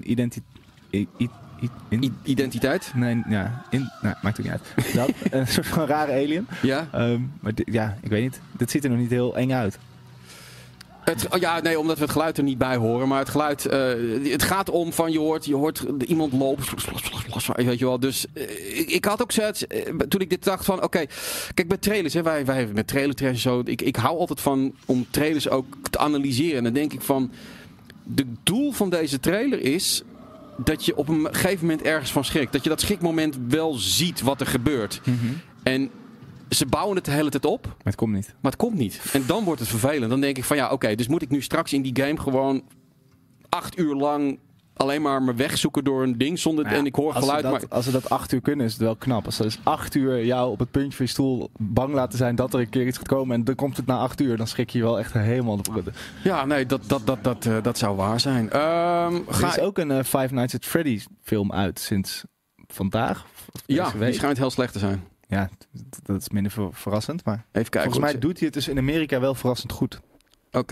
identiteit? Nee, ja. Maakt ook niet uit. Dat, een soort van rare alien. Ja. Maar ik weet niet. Dit ziet er nog niet heel eng uit. Omdat we het geluid er niet bij horen. Maar het geluid... het gaat om van... Je hoort iemand lopen. Weet je wel. Dus ik had ook zoiets... toen ik dit dacht van... Oké, kijk bij trailers. Hè, wij hebben met trailertrash zo... Ik hou altijd van om trailers ook te analyseren. En dan denk ik van... De doel van deze trailer is... Dat je op een gegeven moment ergens van schrikt. Dat je dat schrikmoment wel ziet wat er gebeurt. Mm-hmm. En... Ze bouwen het de hele tijd op. Maar het komt niet. En dan wordt het vervelend. Dan denk ik van oké, dus moet ik nu straks in die game gewoon 8 uur lang alleen maar me wegzoeken door een ding zonder en ik hoor geluid. Als ze dat 8 uur kunnen, is het wel knap. Als ze dus 8 uur jou op het puntje van je stoel bang laten zijn dat er een keer iets gaat komen en dan komt het na 8 uur, dan schrik je wel echt helemaal de brudde. Ja, nee, dat zou waar zijn. Er is ook een Five Nights at Freddy's film uit sinds vandaag. Ja, die schijnt heel slecht te zijn. Ja, dat is minder verrassend, maar even kijken, volgens mij doet hij het dus in Amerika wel verrassend goed. Oké,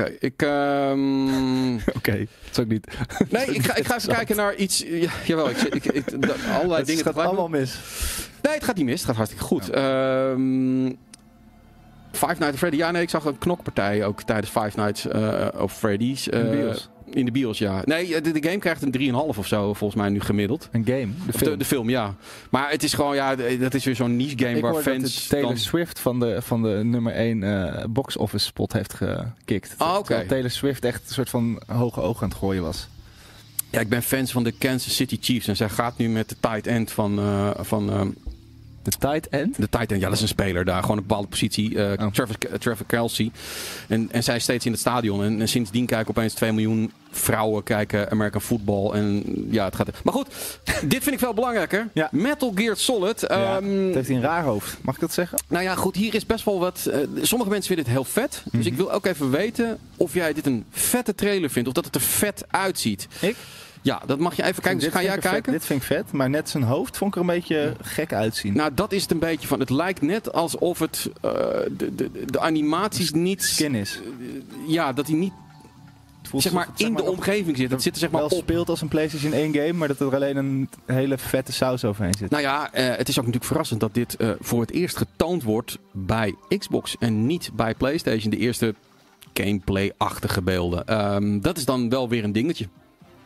Oké, dat is ook niet. Nee, ik ga even kijken naar iets... Jawel, allerlei dingen... Het gaat allemaal mis. Nee, het gaat niet mis. Het gaat hartstikke goed. Five Nights at Freddy. Ja, nee, ik zag een knokpartij ook tijdens Five Nights of Freddy's. In de bios, ja. Nee, de game krijgt een 3,5 of zo, volgens mij nu gemiddeld. Een game? De film? De film, ja. Maar het is gewoon, dat is weer zo'n niche game waar fans... Taylor Swift van de nummer 1 box office spot heeft gekikt. Oké. Taylor Swift echt een soort van hoge ogen aan het gooien was. Ja, ik ben fan van de Kansas City Chiefs. En zij gaat nu met de tight end van de tight end? De tight end, ja, dat is een speler daar. Gewoon een bepaalde positie. Trevor Kelsey. En zij is steeds in het stadion. En sindsdien kijken opeens 2 miljoen vrouwen kijken American football. En ja, het gaat... Maar goed, dit vind ik veel belangrijker. Ja. Metal Gear Solid. Het heeft hij een raar hoofd. Mag ik dat zeggen? Nou ja, goed, hier is best wel wat... sommige mensen vinden het heel vet. Dus ik wil ook even weten of jij dit een vette trailer vindt. Of dat het er vet uitziet. Ik? Ja, dat mag je even kijken. Dus ga jij kijken? Dit vind ik vet, maar net zijn hoofd vond ik er een beetje gek uitzien. Nou, dat is het een beetje van. Het lijkt net alsof het de animaties niet... Skin is. Ja, dat hij niet zeg maar in de omgeving zit. Het zit er zeg maar wel op. Speelt als een PlayStation 1 game, maar dat er alleen een hele vette saus overheen zit. Nou ja, het is ook natuurlijk verrassend dat dit voor het eerst getoond wordt bij Xbox en niet bij PlayStation. De eerste gameplay-achtige beelden. Dat is dan wel weer een dingetje.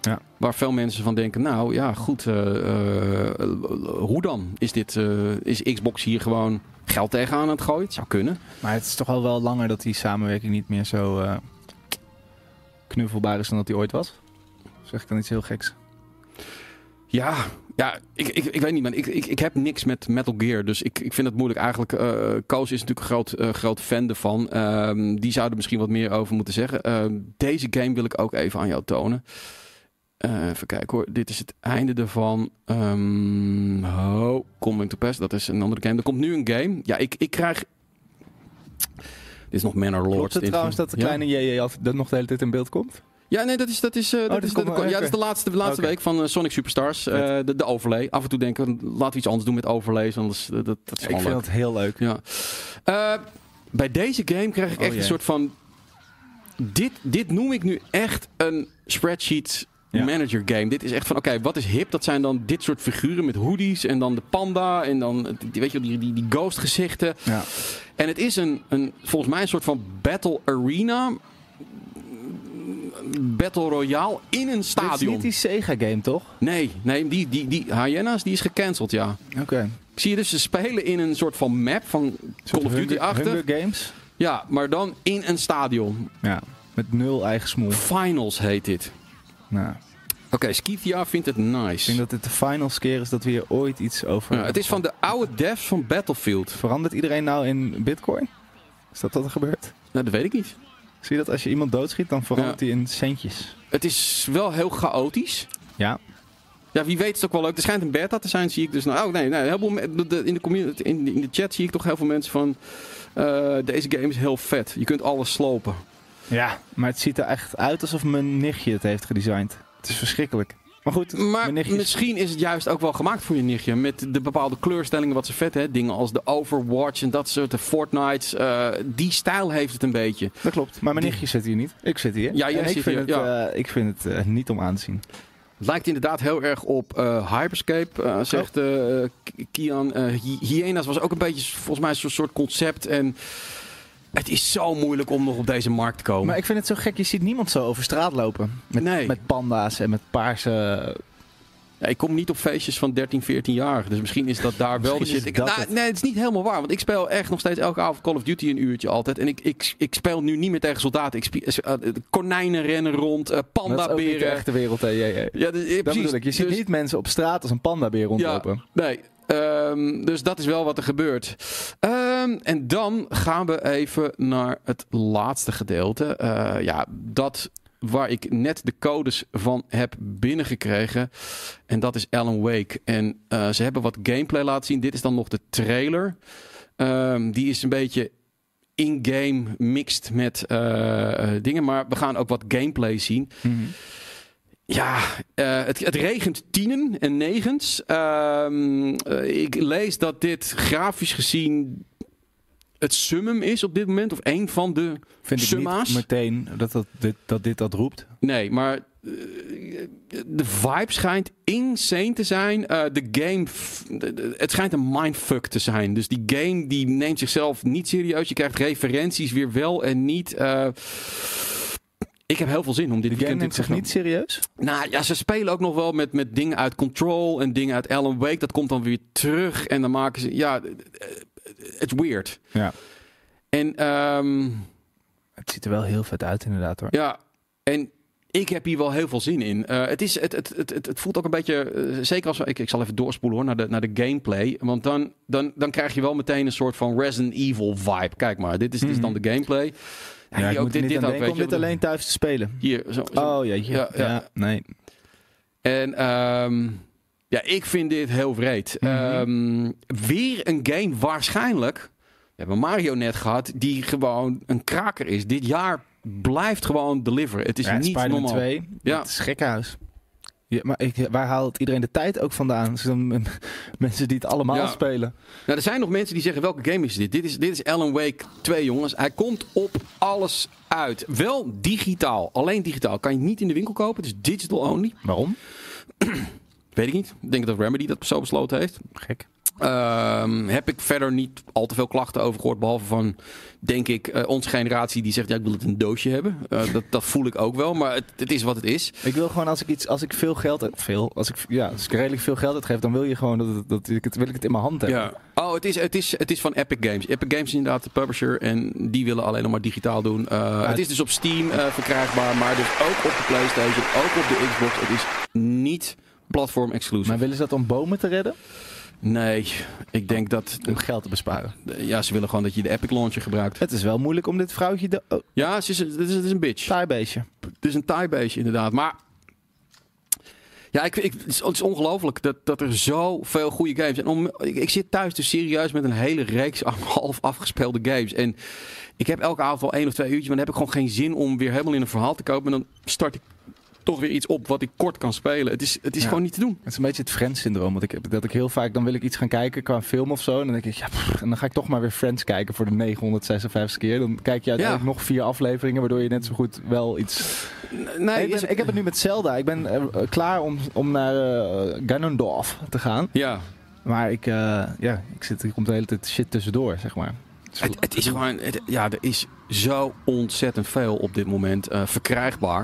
Ja. Waar veel mensen van denken, nou ja, goed, hoe dan? Is Xbox hier gewoon geld tegenaan aan het gooien? Het zou kunnen. Maar het is toch al wel langer dat die samenwerking niet meer zo knuffelbaar is dan dat die ooit was? Zeg ik dan iets heel geks? Ja, ik weet niet, man. Ik heb niks met Metal Gear, dus ik vind het moeilijk. Eigenlijk, Koos is natuurlijk een groot fan ervan. Die zouden misschien wat meer over moeten zeggen. Deze game wil ik ook even aan jou tonen. Even kijken hoor. Dit is het einde ervan. Coming to Pass, dat is een andere game. Er komt nu een game. Ja, ik krijg... Dit is nog Manor Lords. Klopt het trouwens dat de kleine JJ dat nog de hele tijd in beeld komt? Ja, nee, dat is de laatste week van Sonic Superstars. De overlay. Af en toe denken we, laten we iets anders doen met overlays. Anders, dat is ik vind dat heel leuk. Ja. Bij deze game krijg ik echt een soort van... Dit noem ik nu echt een spreadsheet manager game. Dit is echt van, oké, wat is hip? Dat zijn dan dit soort figuren met hoodies en dan de panda en dan, weet je, die ghost gezichten. Ja. En het is volgens mij een soort van battle arena... Battle Royale in een stadion. Dit is niet die Sega-game, toch? Nee, die Hyena's, die is gecanceld, ja. Oké. Ik zie je dus ze spelen in een soort van map van Call of Duty-achtig. Hunger Games? Ja, maar dan in een stadion. Ja, met 0 eigen smoel. Finals heet dit. Nou. Oké, Skeetia vindt het nice. Ik denk dat dit de finals keer is dat we hier ooit iets over... Ja, het is van de oude devs van Battlefield. Verandert iedereen nou in Bitcoin? Is dat wat er gebeurt? Nou, dat weet ik niet. Zie je dat als je iemand doodschiet, dan verandert hij in centjes? Het is wel heel chaotisch. Ja. Ja, wie weet is het ook wel leuk. Er schijnt een beta te zijn, zie ik dus. Nou, heel veel in de community, in de chat zie ik toch heel veel mensen van... deze game is heel vet. Je kunt alles slopen. Ja, maar het ziet er echt uit alsof mijn nichtje het heeft gedesigned. Het is verschrikkelijk. Maar goed, maar misschien is het juist ook wel gemaakt voor je nichtje. Met de bepaalde kleurstellingen wat ze vet hè. Dingen als de Overwatch en dat soort, de Fortnite. Die stijl heeft het een beetje. Dat klopt. Maar mijn nichtje zit hier niet. Ik zit hier. Ja, jij zit hier. Ik vind het niet om aan te zien. Het lijkt inderdaad heel erg op Hyperscape, zegt Kian. Hyena's was ook een beetje volgens mij zo'n soort concept. En het is zo moeilijk om nog op deze markt te komen. Maar ik vind het zo gek, je ziet niemand zo over straat lopen. Met panda's en met paarse... Ja, ik kom niet op feestjes van 13, 14 jaar. Dus misschien is dat daar wel de shit. Nee, het is niet helemaal waar. Want ik speel echt nog steeds elke avond Call of Duty een uurtje altijd. En ik speel nu niet meer tegen soldaten. Konijnen rennen rond, pandaberen. Dat is ook niet de echte wereld, hè? Ja, dat bedoel ik. Je ziet niet mensen op straat als een pandabeer rondlopen. Ja, nee. Dus dat is wel wat er gebeurt. En dan gaan we even naar het laatste gedeelte. Dat waar ik net de codes van heb binnengekregen. En dat is Alan Wake. En ze hebben wat gameplay laten zien. Dit is dan nog de trailer. Die is een beetje in-game mixed met dingen. Maar we gaan ook wat gameplay zien. Mm-hmm. Ja, het regent tienen en negens. Ik lees dat dit grafisch gezien het summum is op dit moment. Of een van de summa's. Vind ik niet meteen dat dit roept. Nee, maar de vibe schijnt insane te zijn. De game, het schijnt een mindfuck te zijn. Dus die game die neemt zichzelf niet serieus. Je krijgt referenties weer wel en niet... Ik heb heel veel zin om dit weekend. De game neemt zich niet serieus? Nou ja, ze spelen ook nog wel met dingen uit Control en dingen uit Alan Wake. Dat komt dan weer terug en dan maken ze... Ja, het is weird. Ja. En... het ziet er wel heel vet uit inderdaad hoor. Ja, en ik heb hier wel heel veel zin in. Het voelt ook een beetje... zeker als... Ik zal even doorspoelen hoor, naar de gameplay. Want dan krijg je wel meteen een soort van Resident Evil vibe. Kijk maar, dit is dan de gameplay. Ja, ik moet er niet aan denken om dit alleen thuis te spelen. Hier, zo. Oh jeetje. Ja, nee. En ik vind dit heel wreed. Weer een game waarschijnlijk... We hebben Mario net gehad, die gewoon een kraker is. Dit jaar blijft gewoon deliveren. Het is niet Spider-Man normaal. 2, het is gekhuis. Ja, maar waar haalt iedereen de tijd ook vandaan? Mensen die het allemaal spelen. Nou, er zijn nog mensen die zeggen, welke game is dit? Dit is Alan Wake 2, jongens. Hij komt op alles uit. Wel digitaal. Alleen digitaal. Kan je niet in de winkel kopen. Het is digital only. Waarom? Weet ik niet. Ik denk dat Remedy dat zo besloten heeft. Gek. Heb ik verder niet al te veel klachten over gehoord. Behalve van, denk ik, onze generatie die zegt... ja, ik wil het in een doosje hebben. Dat voel ik ook wel. Maar het is wat het is. Ik wil gewoon als ik veel geld heb... Als ik redelijk veel geld uitgeef... dan wil je gewoon wil ik het in mijn hand hebben. Ja. Oh, het is van Epic Games. Epic Games is inderdaad de publisher. En die willen alleen nog maar digitaal doen. Het is dus op Steam verkrijgbaar. Maar dus ook op de PlayStation. Ook op de Xbox. Het is niet platform exclusive. Maar willen ze dat om bomen te redden? Nee, ik denk dat... Om geld te besparen. Ja, ze willen gewoon dat je de Epic Launcher gebruikt. Het is wel moeilijk om dit vrouwtje... Ja, het is een bitch. Taaibeestje. Het is een taaibeestje, inderdaad. Maar... Ja, het is ongelooflijk dat er zoveel goede games zijn. Ik zit thuis dus serieus met een hele reeks half afgespeelde games. En ik heb elke avond wel 1 of 2 uurtjes. Maar dan heb ik gewoon geen zin om weer helemaal in een verhaal te kopen. En dan start ik toch weer iets op wat ik kort kan spelen. Het is gewoon niet te doen. Het is een beetje het Friends-syndroom. Dat ik heel vaak, dan wil ik iets gaan kijken qua film of zo. En dan denk ik, en dan ga ik toch maar weer Friends kijken voor de 956 keer. Dan kijk je uiteindelijk nog 4 afleveringen, waardoor je net zo goed wel iets... Nee, ik heb het nu met Zelda. Ik ben klaar om naar Ganondorf te gaan. Ja. Maar er komt de hele tijd shit tussendoor, zeg maar. Het is gewoon... er is zo ontzettend veel op dit moment verkrijgbaar.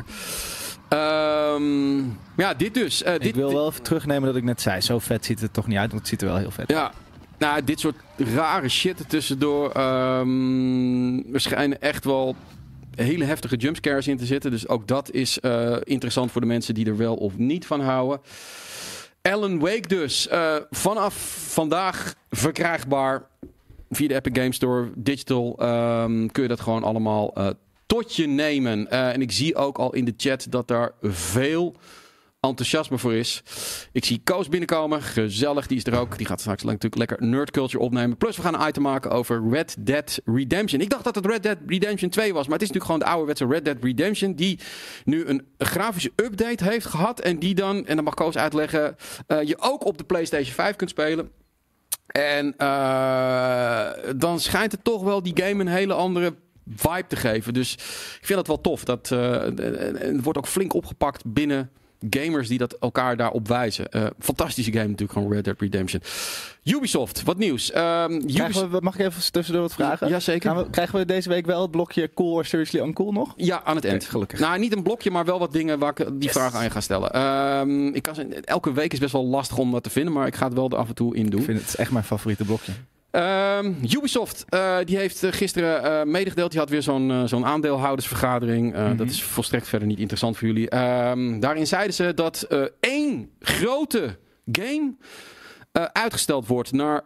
Dit dus. Ik wil wel even terugnemen dat ik net zei. Zo vet ziet het toch niet uit, want het ziet er wel heel vet uit. Ja, nou, dit soort rare shit er tussendoor. Er schijnen echt wel hele heftige jumpscares in te zitten. Dus ook dat is interessant voor de mensen die er wel of niet van houden. Alan Wake dus. Vanaf vandaag verkrijgbaar via de Epic Games Store. Digital kun je dat gewoon allemaal tot je nemen. En ik zie ook al in de chat dat daar veel enthousiasme voor is. Ik zie Koos binnenkomen. Gezellig, die is er ook. Die gaat straks natuurlijk lekker nerd culture opnemen. Plus we gaan een item maken over Red Dead Redemption. Ik dacht dat het Red Dead Redemption 2 was. Maar het is natuurlijk gewoon de ouderwetse Red Dead Redemption. Die nu een grafische update heeft gehad. En die dan, en dan mag Koos uitleggen, je ook op de PlayStation 5 kunt spelen. En dan schijnt het toch wel die game een hele andere vibe te geven. Dus ik vind dat wel tof. Het wordt ook flink opgepakt binnen gamers die dat elkaar daarop wijzen. Fantastische game natuurlijk, gewoon Red Dead Redemption. Ubisoft, wat nieuws. Mag ik even tussendoor wat vragen? Jazeker. Krijgen we deze week wel het blokje Cool or Seriously Uncool nog? Ja, aan het eind. Okay, gelukkig. Nou, niet een blokje, maar wel wat dingen waar ik die vraag aan je ga stellen. Elke week is best wel lastig om dat te vinden, maar ik ga het wel er af en toe in doen. Ik vind het echt mijn favoriete blokje. Ubisoft, die heeft gisteren medegedeeld. Die had weer zo'n aandeelhoudersvergadering. Dat is volstrekt verder niet interessant voor jullie. Daarin zeiden ze dat 1 grote game uitgesteld wordt naar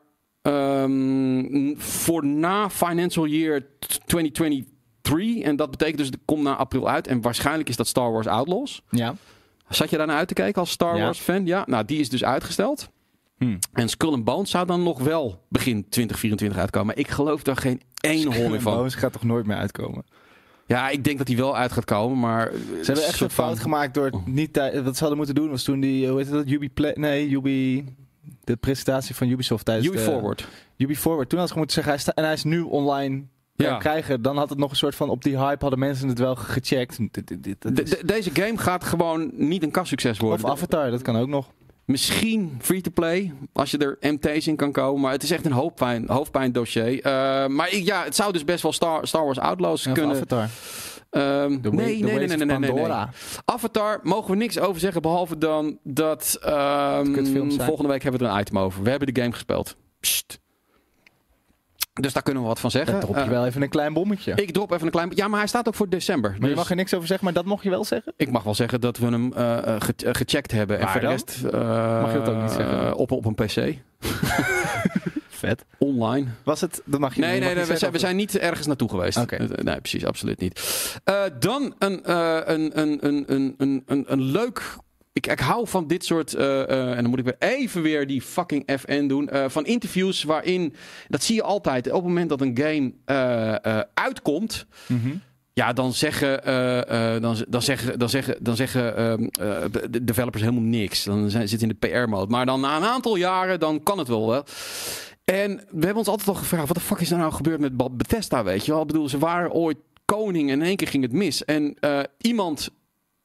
voor na financial year 2023. En dat betekent dus, het komt na april uit. En waarschijnlijk is dat Star Wars Outlaws. Ja. Zat je daarna uit te kijken als Star Wars fan? Ja. Nou, die is dus uitgesteld. En Skull and Bones zou dan nog wel begin 2024 uitkomen. Maar ik geloof daar geen ene hol meer van. Bones gaat toch nooit meer uitkomen? Ja, ik denk dat hij wel uit gaat komen, maar... Ze hebben echt een fout gemaakt door niet... Wat ze hadden moeten doen was toen die... Hoe heet dat? De presentatie van Ubisoft tijdens Ubi Forward. Ubi Forward. Toen had ze moeten zeggen... hij is nu online... krijgen, dan had het nog een soort van... Op die hype hadden mensen het wel gecheckt. Deze game gaat gewoon niet een kassucces worden. Of Avatar, dat kan ook nog. Misschien free-to-play, als je er MT's in kan komen. Maar het is echt een hoofdpijn dossier. Maar het zou dus best wel Star Wars Outlaws kunnen... Avatar. Nee. Avatar mogen we niks over zeggen, behalve dan dat... volgende week hebben we er een item over. We hebben de game gespeeld. Psst. Dus daar kunnen we wat van zeggen. Dan drop je wel even een klein bommetje. Ik drop even een klein... Ja, maar hij staat ook voor december. Maar je mag er niks over zeggen, maar dat mocht je wel zeggen? Ik mag wel zeggen dat we hem gecheckt hebben. Maar en voor de rest... mag je dat ook niet zeggen? Op een PC. Vet. Online. Was het... Dat mag je Nee, we zijn niet ergens naartoe geweest. Okay. Nee, precies. Absoluut niet. Dan een leuk... Ik hou van dit soort, en dan moet ik weer die fucking FN doen, van interviews waarin, dat zie je altijd, op het moment dat een game uitkomt, ja, dan zeggen de developers helemaal niks. Dan zitten in de PR-mode. Maar dan na een aantal jaren, dan kan het wel. En we hebben ons altijd al gevraagd, wat de fuck is er nou gebeurd met Bethesda, weet je wel? Ik bedoel, ze waren ooit koning en in één keer ging het mis. En iemand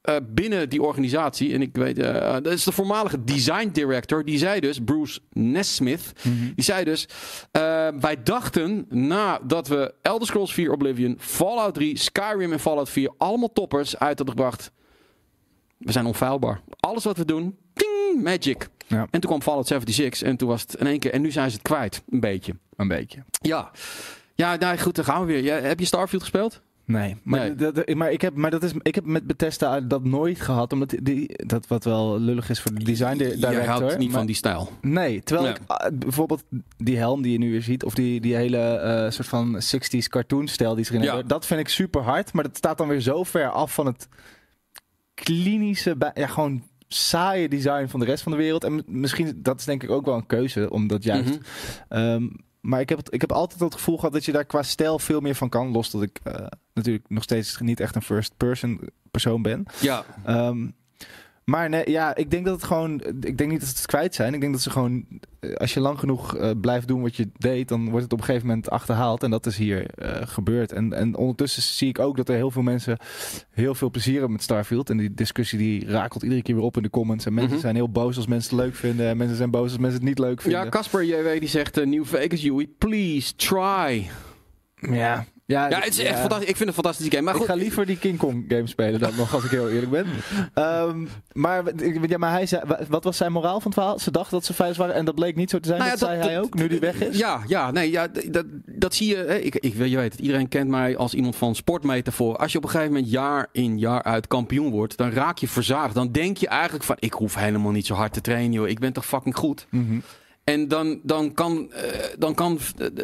binnen die organisatie, en ik weet, dat is de voormalige design director, die zei dus, Bruce Nesmith, die zei dus, wij dachten nadat we Elder Scrolls 4 Oblivion, Fallout 3, Skyrim en Fallout 4 allemaal toppers uit hadden gebracht, we zijn onfeilbaar. Alles wat we doen, ting, magic. Ja. En toen kwam Fallout 76 en toen was het in één keer, en nu zijn ze het kwijt, een beetje. Een beetje. Ja, nou goed, dan gaan we weer. Heb je Starfield gespeeld? Nee, maar ik heb met Bethesda dat nooit gehad, omdat dat wat wel lullig is voor de design director. Jij houdt niet van die stijl. Nee, terwijl ik bijvoorbeeld die helm die je nu weer ziet, of die hele soort van 60s cartoon stijl die ze erin hebben, dat vind ik super hard, maar dat staat dan weer zo ver af van het klinische, gewoon saaie design van de rest van de wereld. En misschien, dat is denk ik ook wel een keuze, omdat juist... Maar ik heb altijd het gevoel gehad dat je daar qua stijl veel meer van kan. Los dat ik natuurlijk nog steeds niet echt een first-person persoon ben. Ja. Maar nee, ja, ik denk dat het gewoon... Ik denk niet dat ze het kwijt zijn. Ik denk dat ze gewoon... Als je lang genoeg blijft doen wat je deed, dan wordt het op een gegeven moment achterhaald. En dat is hier gebeurd. En ondertussen zie ik ook dat er heel veel mensen heel veel plezier hebben met Starfield. En die discussie die rakelt iedere keer weer op in de comments. En mensen zijn heel boos als mensen het leuk vinden. En mensen zijn boos als mensen het niet leuk vinden. Ja, Casper JW die zegt, New Vegas, Joey, please try. Ja, het is echt fantastisch. Ik vind het een fantastische game. Maar goed, ik ga liever die King Kong game spelen dan nog, als ik heel eerlijk ben. Maar hij zei, wat was zijn moraal van het verhaal? Ze dachten dat ze veilig waren en dat bleek niet zo te zijn. Dat zei hij ook, nu die weg is. Dat zie je. Je weet het, iedereen kent mij als iemand van sportmetafoor. Als je op een gegeven moment jaar in jaar uit kampioen wordt, dan raak je verzadigd. Dan denk je eigenlijk van, ik hoef helemaal niet zo hard te trainen, joh. Ik ben toch fucking goed. En dan kan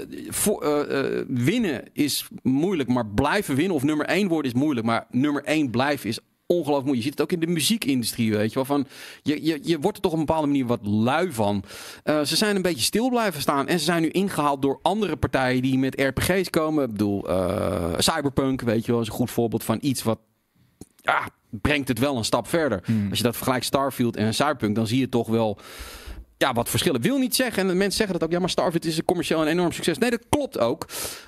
winnen is moeilijk, maar blijven winnen of nummer 1 worden is moeilijk. Maar nummer 1 blijven is ongelooflijk moeilijk. Je ziet het ook in de muziekindustrie, weet je wel. Van, je wordt er toch op een bepaalde manier wat lui van. Ze zijn een beetje stil blijven staan. En ze zijn nu ingehaald door andere partijen die met RPG's komen. Ik bedoel, Cyberpunk, weet je wel, is een goed voorbeeld van iets wat... brengt het wel een stap verder. Als je dat vergelijkt Starfield en Cyberpunk, dan zie je toch wel... wat verschillen. Wil niet zeggen, en mensen zeggen dat ook, ja, maar Starfield is commercieel een enorm succes. Nee, dat klopt ook.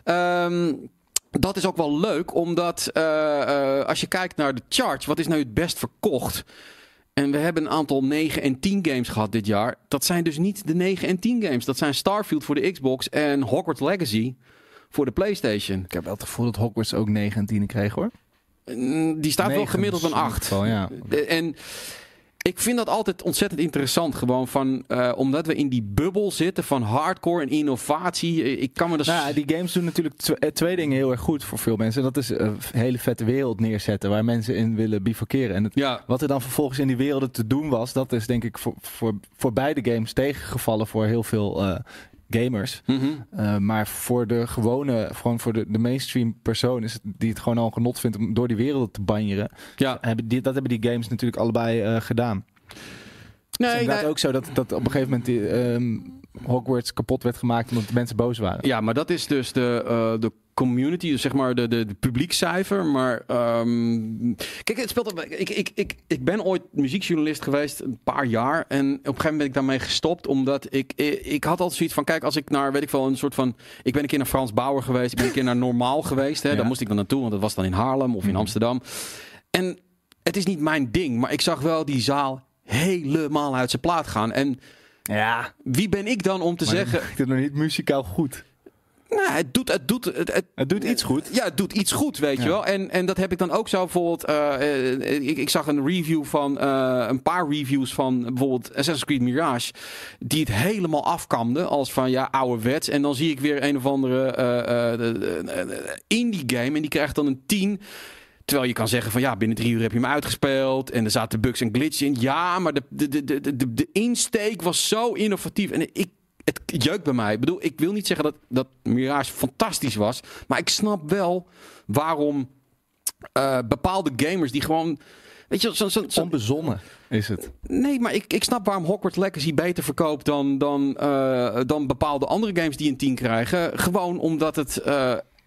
Dat is ook wel leuk, omdat als je kijkt naar de charts, wat is nou het best verkocht? En we hebben een aantal 9 en 10 games gehad dit jaar. Dat zijn dus niet de 9 en 10 games. Dat zijn Starfield voor de Xbox en Hogwarts Legacy voor de PlayStation. Ik heb wel het gevoel dat Hogwarts ook 9 en 10 kreeg, hoor. Die staat wel gemiddeld een 8. Ja. En... ik vind dat altijd ontzettend interessant. Gewoon van, omdat we in die bubbel zitten van hardcore en innovatie. Ik kan me dus... die games doen natuurlijk twee dingen heel erg goed voor veel mensen. Dat is een hele vette wereld neerzetten waar mensen in willen bivakeren. En wat er dan vervolgens in die werelden te doen was, dat is denk ik voor beide games tegengevallen voor heel veel gamers. Maar voor de gewone, gewoon voor de mainstream persoon is het, die het gewoon al genot vindt om door die werelden te banjeren. Dat hebben die games natuurlijk allebei gedaan. Nee, het is inderdaad ook zo dat op een gegeven moment die, Hogwarts kapot werd gemaakt omdat de mensen boos waren. Ja, maar dat is dus de community, dus zeg maar de publiekcijfer. Maar kijk, het speelt. Ik ben ooit muziekjournalist geweest, een paar jaar. En op een gegeven moment ben ik daarmee gestopt, omdat ik had altijd zoiets van, kijk, als ik naar, weet ik wel, een soort van... Ik ben een keer naar Frans Bauer geweest, ik ben een keer naar Normaal geweest. Hè, daar moest ik dan naartoe, want dat was dan in Haarlem of in Amsterdam. En het is niet mijn ding, maar ik zag wel die zaal helemaal uit zijn plaat gaan. En wie ben ik dan om te zeggen... Het is nog niet muzikaal goed. Nou, het doet iets goed. Ja, het doet iets goed, weet je wel. En dat heb ik dan ook zo bijvoorbeeld... Ik zag een review van... een paar reviews van bijvoorbeeld Assassin's Creed Mirage... die het helemaal afkamden als van ouderwets. En dan zie ik weer een of andere indie game... en die krijgt dan een 10... Terwijl je kan zeggen van binnen 3 uur heb je hem uitgespeeld. En er zaten bugs en glitches in. Ja, maar de insteek was zo innovatief. En het jeukt bij mij. Ik bedoel, ik wil niet zeggen dat Mirage fantastisch was. Maar ik snap wel waarom bepaalde gamers die gewoon... Weet je, onbezonnen is het. Nee, maar ik snap waarom Hogwarts Legacy beter verkoopt dan bepaalde andere games die een 10 krijgen. Gewoon omdat het...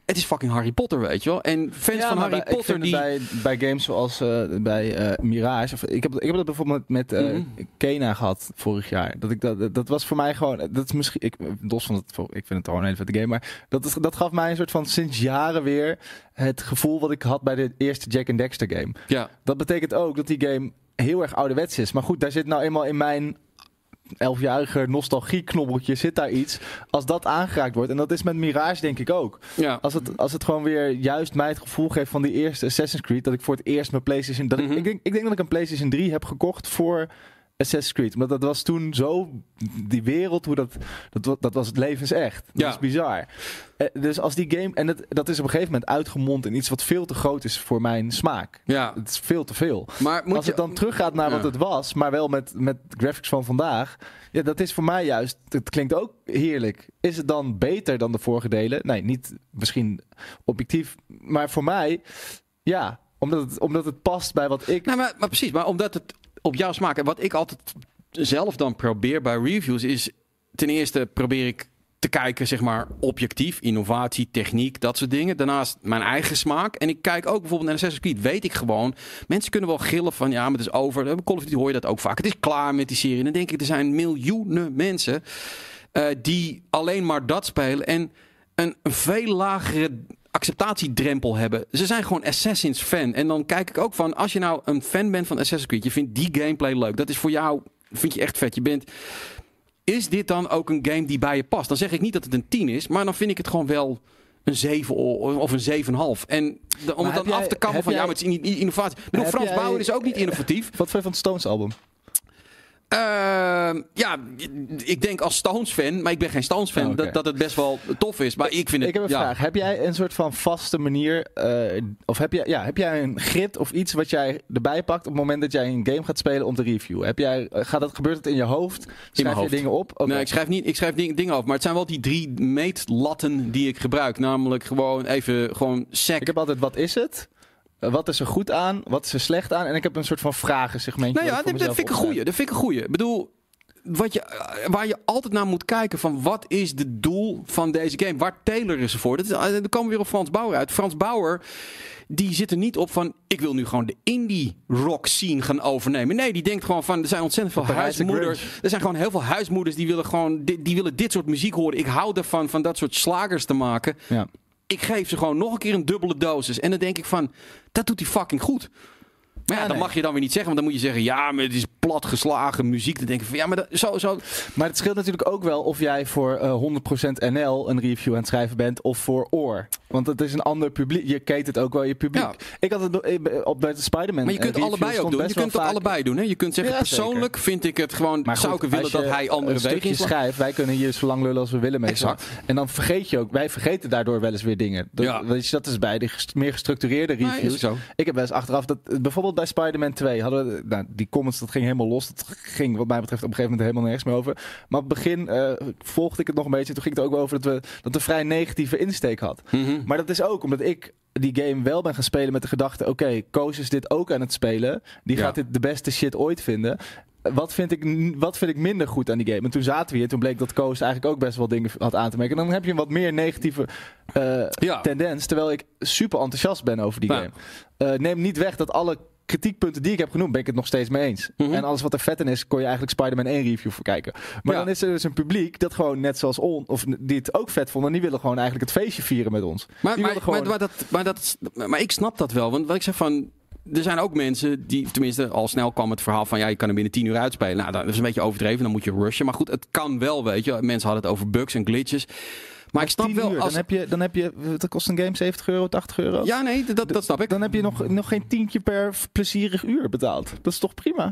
het is fucking Harry Potter, weet je wel. En fans van Harry Potter die... Bij games zoals bij Mirage... Of, ik heb dat bijvoorbeeld met Kena gehad vorig jaar. Dat was voor mij gewoon... Dat is misschien... Ik vind het gewoon een hele vette game. Maar dat gaf mij een soort van sinds jaren weer... het gevoel wat ik had bij de eerste Jack and Daxter game. Ja. Dat betekent ook dat die game heel erg ouderwets is. Maar goed, daar zit nou eenmaal in mijn 11-jarige nostalgie-knobbeltje zit daar iets. Als dat aangeraakt wordt. En dat is met Mirage denk ik ook. Ja. Als het gewoon weer juist mij het gevoel geeft van die eerste Assassin's Creed. Dat ik voor het eerst mijn PlayStation... Ik denk dat ik een PlayStation 3 heb gekocht voor Assassin's Creed. Maar dat was toen zo... Die wereld, hoe dat was het levensecht. Dat is bizar. Dus als die game... En dat is op een gegeven moment uitgemond in iets wat veel te groot is voor mijn smaak. Ja. Het is veel te veel. Maar als het dan teruggaat naar wat het was, maar wel met graphics van vandaag... Ja, dat is voor mij juist... Het klinkt ook heerlijk. Is het dan beter dan de vorige delen? Nee, niet misschien objectief. Maar voor mij... Ja, omdat het past bij wat ik... Nou, maar precies. Maar omdat het op jouw smaak... En wat ik altijd zelf dan probeer bij reviews is... Ten eerste probeer ik te kijken, zeg maar, objectief. Innovatie, techniek, dat soort dingen. Daarnaast mijn eigen smaak. En ik kijk ook bijvoorbeeld naar Assassin's Creed. Weet ik gewoon... Mensen kunnen wel gillen van... Ja, maar het is over. Bij Call of Duty hoor je dat ook vaak. Het is klaar met die serie. En dan denk ik, er zijn miljoenen mensen... die alleen maar dat spelen. En een veel lagere acceptatiedrempel hebben. Ze zijn gewoon Assassins fan. En dan kijk ik ook van... Als je nou een fan bent van Assassin's Creed... Je vindt die gameplay leuk. Dat is voor jou... Vind je echt vet. Je bent... Is dit dan ook een game die bij je past? Dan zeg ik niet dat het een 10 is, maar dan vind ik het gewoon wel een 7 of een 7,5. En om het dan af te kammen van, maar het is innovatie. Ik bedoel, Frans Bauer is ook niet innovatief. Wat vind je van het Stones album? Ja, ik denk als Stones-fan, maar ik ben geen Stones-fan, dat het best wel tof is. Maar ik vind het... Ik heb een vraag. Heb jij een soort van vaste manier, of heb jij een grid of iets wat jij erbij pakt op het moment dat jij een game gaat spelen om te reviewen? Gebeurt het in je hoofd? Schrijf je dingen op? Okay. Nee, ik schrijf dingen op. Maar het zijn wel die 3 meetlatten die ik gebruik. Namelijk gewoon sec. Ik heb altijd, wat is het? Wat is er goed aan? Wat is er slecht aan? En ik heb een soort van vragensegmentje. Nou ja, dat vind ik een goeie. Ik bedoel, waar je altijd naar moet kijken van wat is het doel van deze game? Waar tailor ze voor? Dan komen we weer op Frans Bauer uit. Frans Bauer, die zit er niet op van... Ik wil nu gewoon de indie rock scene gaan overnemen. Nee, die denkt gewoon van... Er zijn ontzettend veel huismoeders. Er zijn gewoon heel veel huismoeders die willen dit soort muziek horen. Ik hou ervan van dat soort slagers te maken. Ja. Ik geef ze gewoon nog een keer een dubbele dosis. En dan denk ik van, dat doet hij fucking goed. Maar ja, dat mag je dan weer niet zeggen. Want dan moet je zeggen, ja, maar het is platgeslagen muziek. Dan denk ik van, ja, maar zo. Maar het scheelt natuurlijk ook wel of jij voor 100% NL een review aan het schrijven bent. Of voor Oor. Want het is een ander publiek. Je keet het ook wel je publiek. Ja. Ik had het op de Spider-Man. Maar je kunt allebei ook doen. Je kunt het allebei doen. Hè? Je kunt zeggen, persoonlijk zeker. Vind ik het gewoon... Maar zou ik willen dat hij andere wegen schrijft. Wij kunnen hier zo lang lullen als we willen mee. Exact. En dan vergeet je ook... Wij vergeten daardoor wel eens weer dingen. Dat is bij de meer gestructureerde reviews. Nee, ik heb wel eens achteraf... Bijvoorbeeld bij Spider-Man 2 hadden we... die comments, dat ging helemaal los. Dat ging wat mij betreft op een gegeven moment helemaal nergens meer over. Maar op het begin volgde ik het nog een beetje. Toen ging het ook over dat we een vrij negatieve insteek had. Mm-hmm. Maar dat is ook omdat ik die game wel ben gaan spelen met de gedachte... Oké, Koos is dit ook aan het spelen. Die gaat dit de beste shit ooit vinden. Wat vind ik minder goed aan die game? En toen zaten we hier. Toen bleek dat Koos eigenlijk ook best wel dingen had aan te merken. En dan heb je een wat meer negatieve tendens. Terwijl ik super enthousiast ben over die game. Neem niet weg dat alle kritiekpunten die ik heb genoemd, ben ik het nog steeds mee eens. Mm-hmm. En alles wat er vet in is, kon je eigenlijk Spider-Man 1 review voor kijken. Maar dan is er dus een publiek dat gewoon net zoals of die het ook vet vonden. En die willen gewoon eigenlijk het feestje vieren met ons. Maar ik snap dat wel. Want wat ik zeg van... Er zijn ook mensen die, tenminste al snel kwam het verhaal van... ja, je kan hem binnen 10 uur uitspelen. Nou, dat is een beetje overdreven, dan moet je rushen. Maar goed, het kan wel, weet je. Mensen hadden het over bugs en glitches. Maar ik snap wel... Dan heb je, dat kost een game €70, €80? Ja, nee, dat snap ik. Dan heb je nog geen tientje per plezierig uur betaald. Dat is toch prima?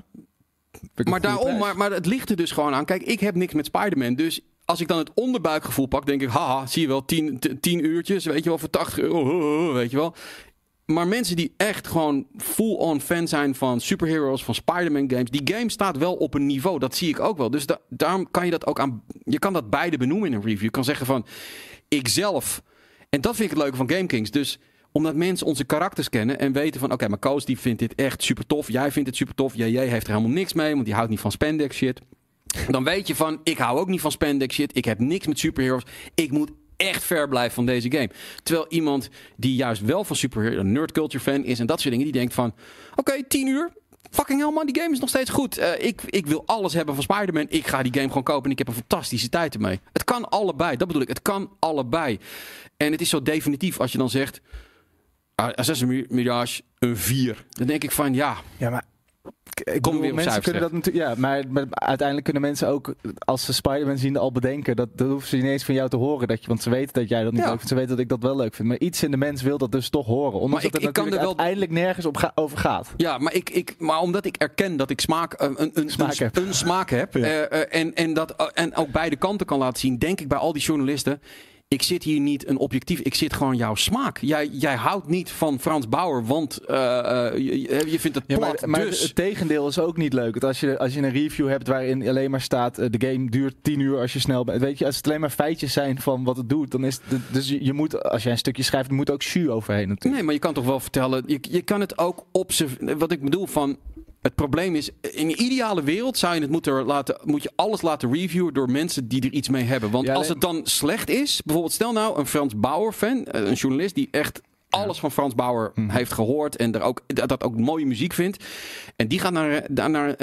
Maar het ligt er dus gewoon aan. Kijk, ik heb niks met Spider-Man, dus... Als ik dan het onderbuikgevoel pak, denk ik... Haha, zie je wel, 10 uurtjes, weet je wel, voor €80, weet je wel... Maar mensen die echt gewoon full-on fan zijn van superheroes, van Spider-Man games... Die game staat wel op een niveau, dat zie ik ook wel. Dus daarom kan je dat ook aan... Je kan dat beide benoemen in een review. Je kan zeggen van, ikzelf... En dat vind ik het leuke van GameKings. Dus omdat mensen onze karakters kennen en weten van... Oké, maar Koos die vindt dit echt super tof. Jij vindt het super tof. JJ heeft er helemaal niks mee, want die houdt niet van spandex shit. Dan weet je van, ik hou ook niet van spandex shit. Ik heb niks met superheroes. Ik moet echt ver blijft van deze game. Terwijl iemand die juist wel van superhero, een nerd culture fan is en dat soort dingen, die denkt van, oké, 10 uur. Fucking hell man, die game is nog steeds goed. Ik wil alles hebben van Spider-Man. Ik ga die game gewoon kopen en ik heb een fantastische tijd ermee. Het kan allebei, dat bedoel ik. Het kan allebei. En het is zo definitief als je dan zegt, Assassin's Mirage een 4. Dan denk ik van, ja, maar ik kom weer op mensen cijfers kunnen dat natuurlijk, ja, maar uiteindelijk kunnen mensen ook, als ze Spider-Man zien, al bedenken. Dat hoeven ze niet eens van jou te horen. Want ze weten dat jij dat niet leuk vindt. Ze weten dat ik dat wel leuk vind. Maar iets in de mens wil dat dus toch horen. Ondanks dat het natuurlijk uiteindelijk nergens over gaat. Ja, maar omdat ik erken dat ik een smaak heb. Ja. En ook beide kanten kan laten zien, denk ik bij al die journalisten. Ik zit hier niet een objectief, ik zit gewoon jouw smaak. Jij houdt niet van Frans Bauer, want je vindt het plat. Maar dus. het tegendeel is ook niet leuk. Als je een review hebt waarin alleen maar staat, de game duurt 10 uur als je snel bent. Weet je, als het alleen maar feitjes zijn van wat het doet, dan is het, dus je moet, als jij een stukje schrijft, er moet ook jus overheen natuurlijk. Nee, maar je kan toch wel vertellen, je kan het ook observeren. Wat ik bedoel van, het probleem is, in een ideale wereld zou je het moet je alles laten reviewen door mensen die er iets mee hebben. Want als het dan slecht is, bijvoorbeeld stel nou een Frans Bauer fan, een journalist die echt alles van Frans Bauer heeft gehoord en dat ook mooie muziek vindt. En die gaat naar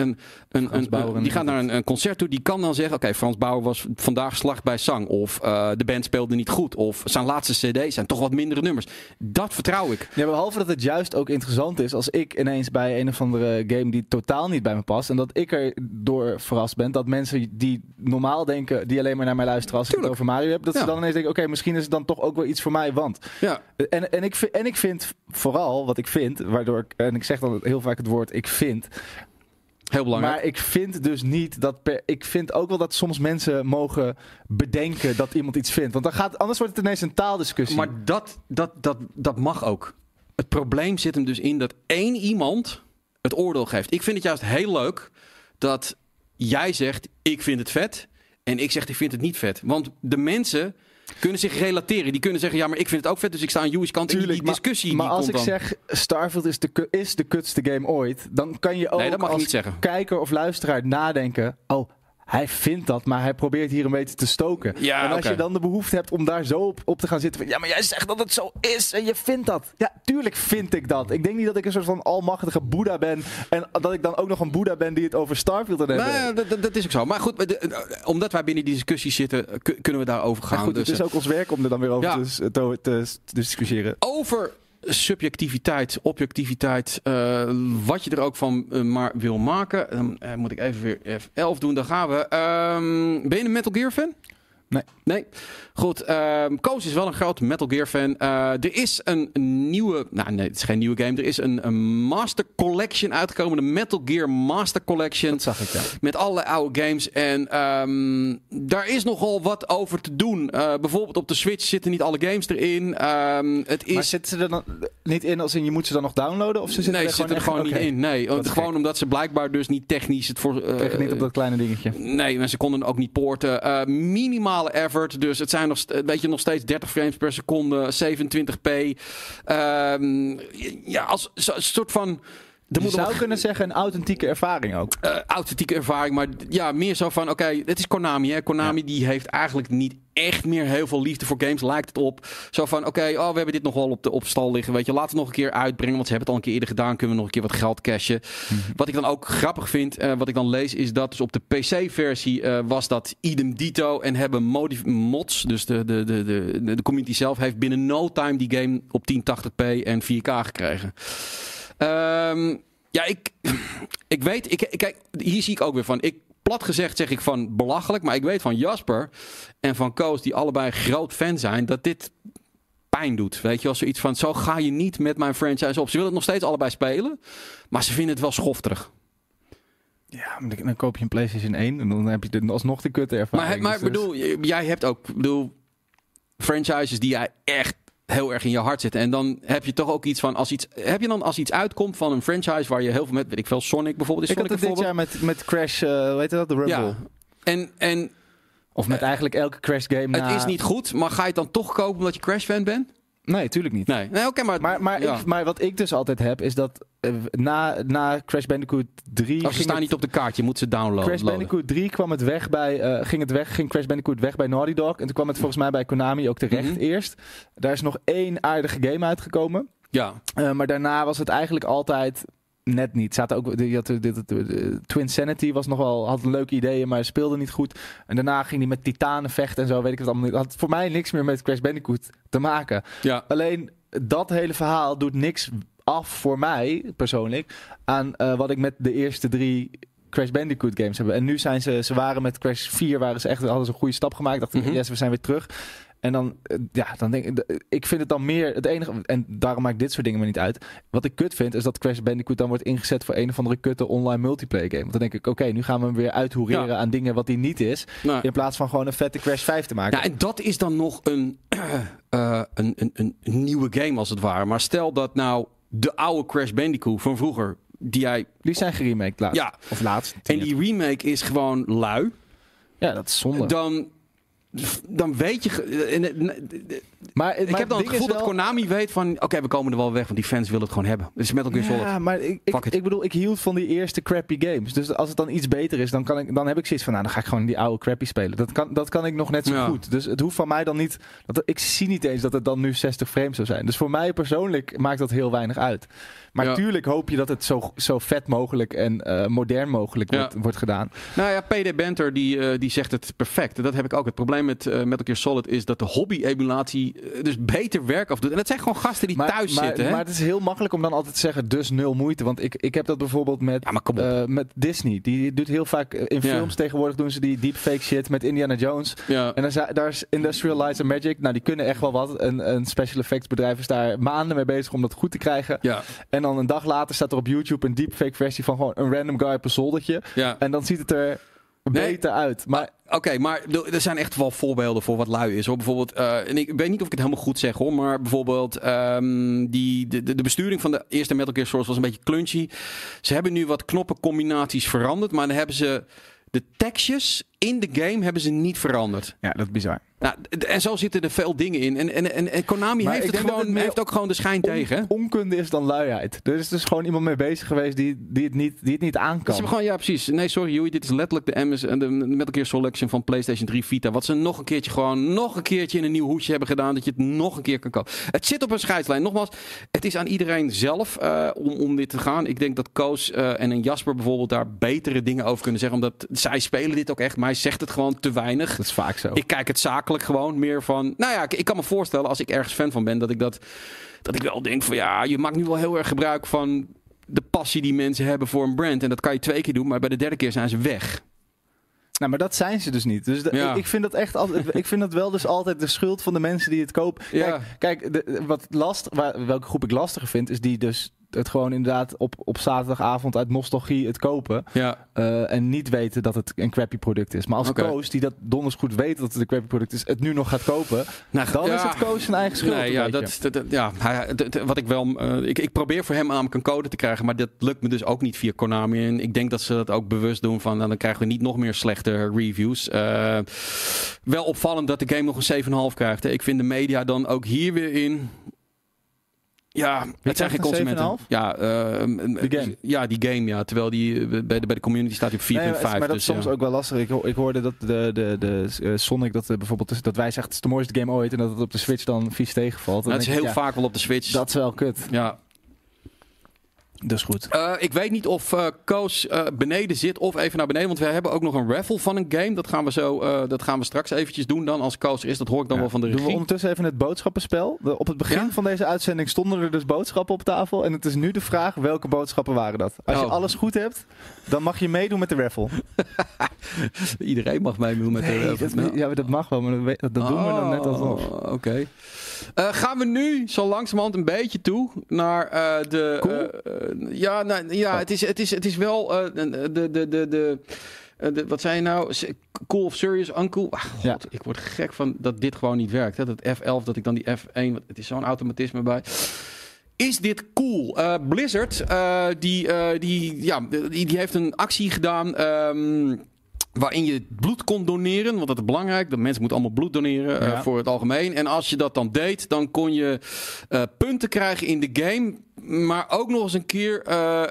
een concert toe. Die kan dan zeggen, oké, Frans Bauer was vandaag slag bij zang. Of de band speelde niet goed. Of zijn laatste cd zijn toch wat mindere nummers. Dat vertrouw ik. Ja, behalve dat het juist ook interessant is als ik ineens bij een of andere game die totaal niet bij me past. En dat ik er door verrast ben. Dat mensen die normaal denken, die alleen maar naar mij luisteren als ik het over Mario heb. Dat ze dan ineens denken, oké, misschien is het dan toch ook wel iets voor mij. Want. Ja. En ik vind vooral wat ik vind, waardoor en ik zeg dan heel vaak het woord ik vind. Heel belangrijk. Maar ik vind dus niet dat ik vind ook wel dat soms mensen mogen bedenken dat iemand iets vindt. Want anders wordt het ineens een taaldiscussie. Maar dat mag ook. Het probleem zit hem dus in dat één iemand het oordeel geeft. Ik vind het juist heel leuk dat jij zegt ik vind het vet en ik zeg ik vind het niet vet. Want de mensen kunnen zich relateren. Die kunnen zeggen, ja, maar ik vind het ook vet, dus ik sta aan Joey's kant. Tuurlijk, die discussie. Maar als ik dan zeg, Starfield is de kutste game ooit, dan kan je ook dat mag als niet zeggen. Kijker of luisteraar nadenken, oh, hij vindt dat, maar hij probeert hier een beetje te stoken. Ja, en als je dan de behoefte hebt om daar zo op te gaan zitten, van, ja, maar jij zegt dat het zo is en je vindt dat. Ja, tuurlijk vind ik dat. Ik denk niet dat ik een soort van almachtige Boeddha ben en dat ik dan ook nog een Boeddha ben die het over Starfield hebben. Dat is ook zo. Maar goed, omdat wij binnen die discussie zitten, kunnen we daarover gaan. Goed, dus het is ook ons werk om er dan weer over te discussiëren. Over subjectiviteit, objectiviteit, wat je er ook van maar wil maken. Dan moet ik even weer F11 doen, dan gaan we. Ben je een Metal Gear fan? Nee. Goed, Koos is wel een grote Metal Gear fan. Er is een nieuwe. Nou, nee, het is geen nieuwe game. Er is een Master Collection uitgekomen. De Metal Gear Master Collection. Dat zag ik, ja. Met allerlei oude games. En daar is nogal wat over te doen. Bijvoorbeeld op de Switch zitten niet alle games erin. Maar zitten ze er dan niet in als in je moet ze dan nog downloaden? Of ze zitten er gewoon niet in. Nee, gewoon omdat ze blijkbaar dus niet technisch het voor. Niet op dat kleine dingetje. Nee, maar ze konden ook niet porten. Minimale effort. Dus het zijn nog steeds 30 frames per seconde, 27p. Als een soort van. Je zou kunnen zeggen een authentieke ervaring ook. Authentieke ervaring, maar ja, meer zo van, oké, het is Konami. Hè? Konami die heeft eigenlijk niet echt meer heel veel liefde voor games, lijkt het op. Zo van, oké, we hebben dit nog wel op stal liggen, weet je. Laten we het nog een keer uitbrengen, want ze hebben het al een keer eerder gedaan. Kunnen we nog een keer wat geld cashen. Wat ik dan ook grappig vind, wat ik dan lees, is dat dus op de PC-versie was dat idem dito en hebben mods, dus de community zelf, heeft binnen no time die game op 1080p en 4K gekregen. Ik weet, kijk, hier zie ik ook weer van. Plat gezegd zeg ik van belachelijk, maar ik weet van Jasper en van Koos, die allebei groot fan zijn, dat dit pijn doet. Weet je wel, zoiets van, zo ga je niet met mijn franchise op. Ze willen het nog steeds allebei spelen, maar ze vinden het wel schofterig. Ja, dan koop je een PlayStation 1 en dan heb je alsnog de kutte ervaring. Maar bedoel, jij hebt ook, franchises die jij echt heel erg in je hart zitten. En dan heb je toch ook iets van, als iets uitkomt van een franchise waar je heel veel met, weet ik veel, Sonic bijvoorbeeld. Ik had het dit jaar met Crash, hoe heet dat? De Rumble. Ja. Of met eigenlijk elke Crash game. Het is niet goed, maar ga je het dan toch kopen omdat je Crash fan bent? Nee, tuurlijk niet. Nee, oké, maar... ja. Maar wat ik dus altijd heb, is dat na Crash Bandicoot 3... Ze staan niet op de kaart, je moet ze downloaden. Crash Bandicoot 3 kwam het weg bij... ging Crash Bandicoot weg bij Naughty Dog. En toen kwam het volgens mij bij Konami ook terecht eerst. Daar is nog 1 aardige game uitgekomen. Ja. Maar daarna was het eigenlijk altijd... Net niet. Zaten ook, Twin Sanity was nog wel, had leuke ideeën, maar speelde niet goed. En daarna ging hij met titanen vechten en zo, weet ik het allemaal niet. Had voor mij niks meer met Crash Bandicoot te maken. Ja. Alleen dat hele verhaal doet niks af voor mij, persoonlijk, aan wat ik met de eerste 3 Crash Bandicoot games heb. En nu zijn ze waren met Crash 4, hadden ze een goede stap gemaakt. Dachten, yes, we zijn weer terug. En dan, dan denk ik vind het dan meer het enige, en daarom maakt dit soort dingen me niet uit. Wat ik kut vind, is dat Crash Bandicoot dan wordt ingezet voor een of andere kutte online multiplayer game. Want dan denk ik, oké, nu gaan we hem weer uithoereren aan dingen wat hij niet is. Nee. In plaats van gewoon een vette Crash 5 te maken. Ja, en dat is dan nog een nieuwe game als het ware. Maar stel dat nou de oude Crash Bandicoot van vroeger, die zijn geremaked laatst. Ja. Of laatst. En die remake is gewoon lui. Ja, dat is zonde. Dan weet je... Maar ik heb dan het gevoel dat Konami weet van... Oké, we komen er wel weg, want die fans willen het gewoon hebben. Dus Metal Gear Solid. Ja, maar ik bedoel, ik hield van die eerste crappy games. Dus als het dan iets beter is, dan heb ik zoiets van... dan ga ik gewoon die oude crappy spelen. Dat kan ik nog net zo goed. Dus het hoeft van mij dan niet... ik zie niet eens dat het dan nu 60 frames zou zijn. Dus voor mij persoonlijk maakt dat heel weinig uit. Maar natuurlijk hoop je dat het zo vet mogelijk en modern mogelijk wordt gedaan. Nou ja, PD Banter die zegt het perfect. Dat heb ik ook. Het probleem met Metal Gear Solid is dat de hobby-emulatie dus beter werk afdoet. En dat zijn gewoon gasten die thuis zitten. Maar het is heel makkelijk om dan altijd te zeggen, dus 0 moeite. Want ik heb dat bijvoorbeeld met Disney. Die doet heel vaak in films tegenwoordig doen ze die deepfake shit met Indiana Jones. Ja. En daar is Industrial Light and Magic. Nou, die kunnen echt wel wat. Een special effects bedrijf is daar maanden mee bezig om dat goed te krijgen. Ja. En dan een dag later staat er op YouTube een deepfake versie van gewoon een random guy op een zoldertje. Ja. En dan ziet het er beter uit. Maar Oké, maar er zijn echt wel voorbeelden voor wat lui is. Hoor. Bijvoorbeeld, en ik weet niet of ik het helemaal goed zeg hoor, maar bijvoorbeeld de besturing van de eerste Metal Gear Solid was een beetje clunky. Ze hebben nu wat knoppencombinaties veranderd, maar dan hebben ze de tekstjes in de game hebben ze niet veranderd. Ja, dat is bizar. Nou, en zo zitten er veel dingen in. En Konami heeft ook gewoon de schijn tegen. Onkunde is dan luiheid. Er is dus gewoon iemand mee bezig geweest die het niet aan kan. Gewoon, ja, precies. Nee, sorry Joey, dit is letterlijk de Metal Gear Selection van PlayStation 3 Vita. Wat ze nog een keertje in een nieuw hoesje hebben gedaan. Dat je het nog een keer kan kopen. Het zit op een scheidslijn. Nogmaals, het is aan iedereen zelf om dit te gaan. Ik denk dat Koos en een Jasper bijvoorbeeld daar betere dingen over kunnen zeggen. Omdat zij spelen dit ook echt. Maar hij zegt het gewoon te weinig. Dat is vaak zo. Ik kijk het zakelijk gewoon meer van... Nou ja, ik kan me voorstellen als ik ergens fan van ben... dat ik wel denk van ja, je maakt nu wel heel erg gebruik van de passie die mensen hebben voor een brand. En dat kan je 2 keer doen, maar bij de 3e keer zijn ze weg. Nou, maar dat zijn ze dus niet. Dus ik vind dat echt altijd. Ik vind dat wel dus altijd de schuld van de mensen die het kopen. Kijk, welke groep ik lastiger vind, is die dus het gewoon inderdaad op zaterdagavond uit nostalgie het kopen. Ja. En niet weten dat het een crappy product is. Maar als Koos, die dat donders goed weet dat het een crappy product is, het nu nog gaat kopen, dan is het Koos zijn eigen schuld. Nee, wat ik wel... Ik probeer voor hem namelijk een code te krijgen, maar dat lukt me dus ook niet via Konami. En ik denk dat ze dat ook bewust doen van, dan krijgen we niet nog meer slechte reviews. Wel opvallend dat de game nog een 7,5 krijgt. Hè. Ik vind de media dan ook hier weer in... Ja, het zijn geen consumenten. Ja, game. Ja, die game, ja. Terwijl die bij de community staat op 4,5. Nee, maar dat is dus, soms ook wel lastig. Ik hoorde dat de Sonic, bijvoorbeeld dat wij zeggen het is de mooiste game ooit en dat het op de Switch dan vies tegenvalt. Dat is heel vaak wel op de Switch. Dat is wel kut. Ja. Dus goed. Ik weet niet of Koos beneden zit of even naar beneden. Want we hebben ook nog een raffle van een game. Dat gaan we straks eventjes doen dan als Koos er is. Dat hoor ik dan wel van de regie. Doen we ondertussen even het boodschappenspel. Op het begin van deze uitzending stonden er dus boodschappen op tafel. En het is nu de vraag, welke boodschappen waren dat? Als je alles goed hebt, dan mag je meedoen met de raffle. Iedereen mag meedoen met de raffle. Ja, dat mag wel, maar dat doen we dan net alsof. Oké. Gaan we nu zo langzamerhand een beetje toe naar de... Cool. Het is wel wat zei je nou? Cool of serious, uncool? God, ik word gek van dat dit gewoon niet werkt. Hè? Dat F11, dat ik dan die F1... Het is zo'n automatisme bij. Is dit cool? Blizzard, die heeft een actie gedaan... waarin je bloed kon doneren. Want dat is belangrijk. De mensen moeten allemaal bloed doneren voor het algemeen. En als je dat dan deed, dan kon je punten krijgen in de game. Maar ook nog eens een keer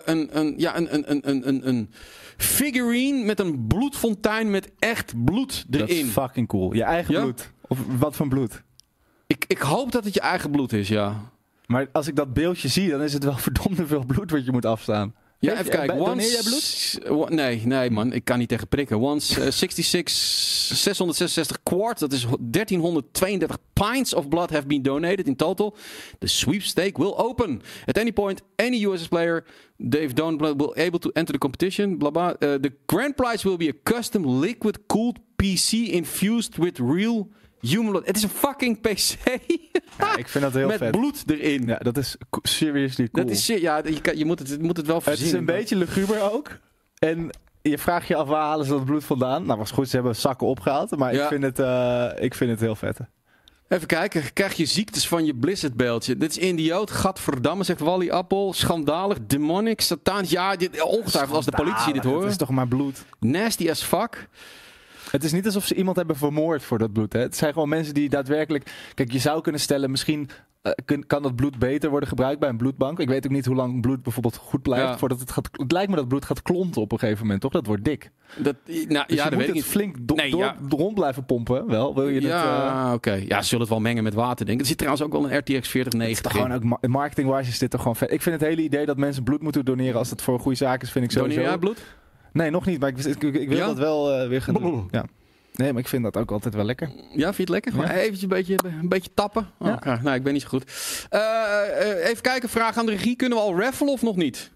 een figurine met een bloedfontein met echt bloed erin. Dat is fucking cool. Je eigen bloed. Of wat voor bloed? Ik hoop dat het je eigen bloed is, ja. Maar als ik dat beeldje zie, dan is het wel verdomde veel bloed wat je moet afstaan. Ja, even kijken. Doneer jij bloed? Nee man, ik kan niet tegen prikken. Once 666 quarts, dat is 1332 pints of blood have been donated in total. The sweepstake will open. At any point, any USS player they've done blood will able to enter the competition. Blah blah. The grand prize will be a custom liquid cooled PC infused with real human blood. Het is een fucking PC. Ja, ik vind dat heel vet. Met bloed erin. Ja, dat is seriously cool. Dat is, ja, je moet het wel voorzien. Het is een beetje luguber ook. En je vraagt je af, waar halen ze dat bloed vandaan? Nou, was goed, ze hebben zakken opgehaald. Maar ik vind het heel vet. Even kijken, krijg je ziektes van je Blizzard-beeldje? Dit is idioot, gadverdamme, zegt Wally Appel. Schandalig, demonic, satanisch. Ja, ongetwijfeld als de politie dit horen. Het is toch maar bloed. Nasty as fuck. Het is niet alsof ze iemand hebben vermoord voor dat bloed. Hè? Het zijn gewoon mensen die daadwerkelijk... Kijk, je zou kunnen stellen, misschien kan dat bloed beter worden gebruikt bij een bloedbank. Ik weet ook niet hoe lang bloed bijvoorbeeld goed blijft voordat het gaat... Het lijkt me dat bloed gaat klonten op een gegeven moment, toch? Dat wordt dik. Dus dat weet ik niet. Flink rond blijven pompen, wel. Wil je oké. Ja, ze zullen het wel mengen met water, denk ik. Er zit trouwens ook wel een RTX 4090 in. Gewoon ook marketing-wise is dit toch gewoon vet. Ik vind het hele idee dat mensen bloed moeten doneren als het voor een goede zaak is, vind ik sowieso. Doneer jij bloed? Nee, nog niet, maar ik wil dat wel weer gaan doen. Ja. Nee, maar ik vind dat ook altijd wel lekker. Ja, vind je het lekker? Gewoon eventjes een beetje tappen? Ja. Okay. Nou, ik ben niet zo goed. Even kijken, vraag aan de regie. Kunnen we al raffelen of nog niet?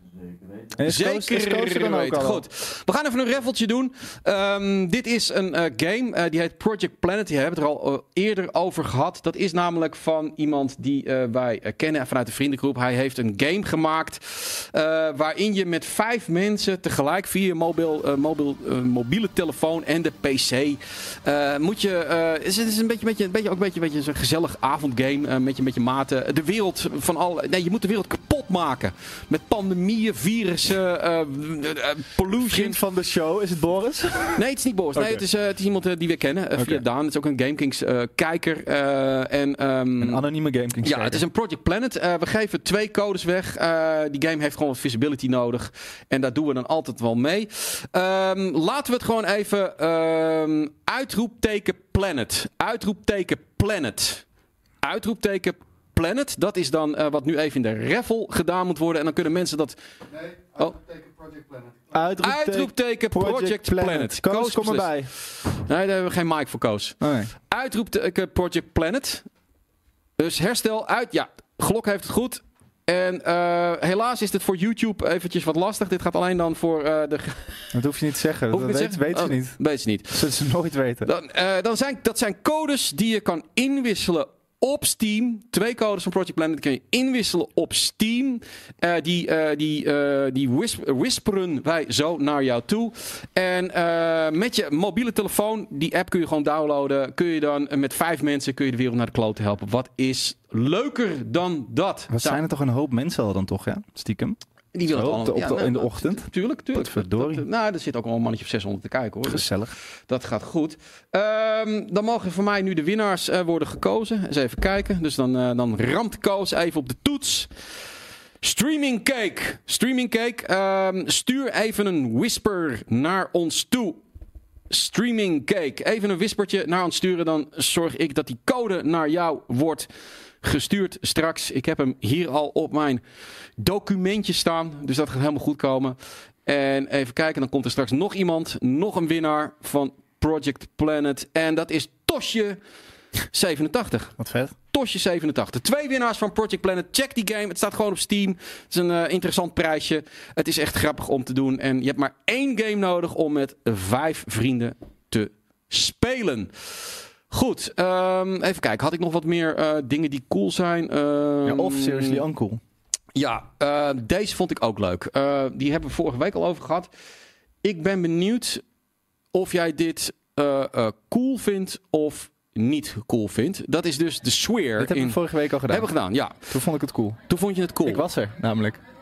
Zeker dan ook al. Goed. We gaan even een raffeltje doen. Dit is een game. Die heet Project Planet. Die hebben we het er al eerder over gehad. Dat is namelijk van iemand die wij kennen vanuit de vriendengroep. Hij heeft een game gemaakt waarin je met 5 mensen tegelijk via je mobiele telefoon en de PC moet je... Het is een beetje zo'n gezellig avondgame met je maten. De wereld van je moet de wereld kapot maken. Met pandemieën, virussen, pollution. Vriend van de show, is het Boris? Nee, het is niet Boris. Okay. Nee, het is iemand die we kennen via Daan. Het is ook een GameKings kijker. Een anonieme GameKings kijker. Ja, het is een Project Planet. We geven 2 codes weg. Die game heeft gewoon wat visibility nodig. En daar doen we dan altijd wel mee. Laten we het gewoon even uitroepteken Planet. Uitroepteken Planet. Uitroepteken Planet. Dat is dan wat nu even in de raffle gedaan moet worden. En dan kunnen mensen dat... Nee, uitroepteken Project Planet. Uitroepteken Project Planet. Koos, kom erbij. Nee, daar hebben we geen mic voor Koos. Oh, nee. Uitroepteken Project Planet. Dus herstel uit... Ja, Glok heeft het goed. En helaas is dit voor YouTube eventjes wat lastig. Dit gaat alleen dan voor de... Dat hoef je niet te zeggen. Dat weten ze niet. Weet ze niet. Dat zullen ze nooit weten. Dat zijn codes die je kan inwisselen op Steam. 2 codes van Project Planet kun je inwisselen op Steam. Die whisperen wij zo naar jou toe. En met je mobiele telefoon, die app kun je gewoon downloaden. Kun je dan met 5 mensen kun je de wereld naar de klote helpen. Wat is leuker dan dat? Wat zijn er toch een hoop mensen al dan toch, ja? Stiekem. Die willen het allemaal. In de ochtend? Tuurlijk. Verdorie. Er zit ook al een mannetje of 600 te kijken, hoor. Gezellig. Dus dat gaat goed. Dan mogen voor mij nu de winnaars worden gekozen. Eens even kijken. Dus dan ramt Koos even op de toets. Streaming Cake. Stuur even een whisper naar ons toe. Streaming Cake. Even een whispertje naar ons sturen. Dan zorg ik dat die code naar jou wordt gestuurd straks. Ik heb hem hier al op mijn documentje staan. Dus dat gaat helemaal goed komen. En even kijken, dan komt er straks nog iemand. Nog een winnaar van Project Planet. En dat is Tosje 87. Wat vet. Tosje 87. 2 winnaars van Project Planet. Check die game. Het staat gewoon op Steam. Het is een interessant prijsje. Het is echt grappig om te doen. En je hebt maar 1 game nodig om met 5 vrienden te spelen. Goed, even kijken. Had ik nog wat meer dingen die cool zijn? Of seriously uncool. Ja, deze vond ik ook leuk. Die hebben we vorige week al over gehad. Ik ben benieuwd of jij dit cool vindt of niet cool vindt. Dat is dus de swear. Dat hebben we vorige week al gedaan. Hebben we gedaan, ja. Toen vond ik het cool. Toen vond je het cool. Ik was er, namelijk.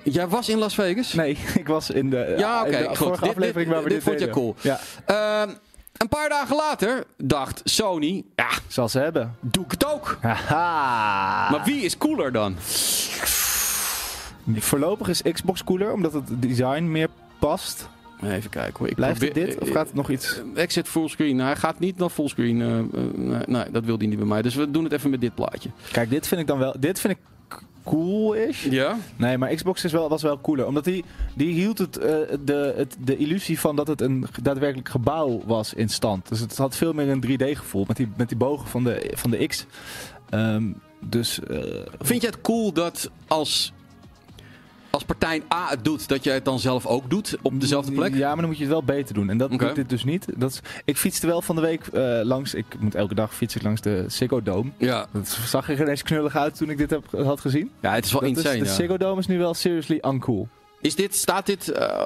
Jij was in Las Vegas? Nee, ik was in de, Ja, oké. in de vorige aflevering waar we dit vond je deden. cool. Ja, Een paar dagen later dacht Sony, ja, zal ze hebben. doe ik het ook. Haha. Maar wie is cooler dan? Voorlopig is Xbox cooler, omdat het design meer past. Even kijken hoor. Blijft het dit of gaat het nog iets? Exit fullscreen. Nou, hij gaat niet naar fullscreen. Nee, dat wil hij niet bij mij. Dus we doen het even met dit plaatje. Kijk, dit vind ik dan wel... Dit vind ik cool-ish. Ja? Nee, maar Xbox was wel cooler. Omdat die hield de illusie van dat het een daadwerkelijk gebouw was in stand. Dus het had veel meer een 3D-gevoel met die bogen van de X. Vind je het cool dat als partij A het doet, dat jij het dan zelf ook doet op dezelfde plek? Ja, maar dan moet je het wel beter doen. En dat doet dit dus niet. Ik fietste wel van de week langs... Ik moet elke dag fietsen langs de Ziggo Dome. Ja. Dat zag er geen eens knullig uit toen ik dit had gezien. Ja, het is wel insane. De Ja. Ziggo Dome is nu wel seriously uncool. Staat dit...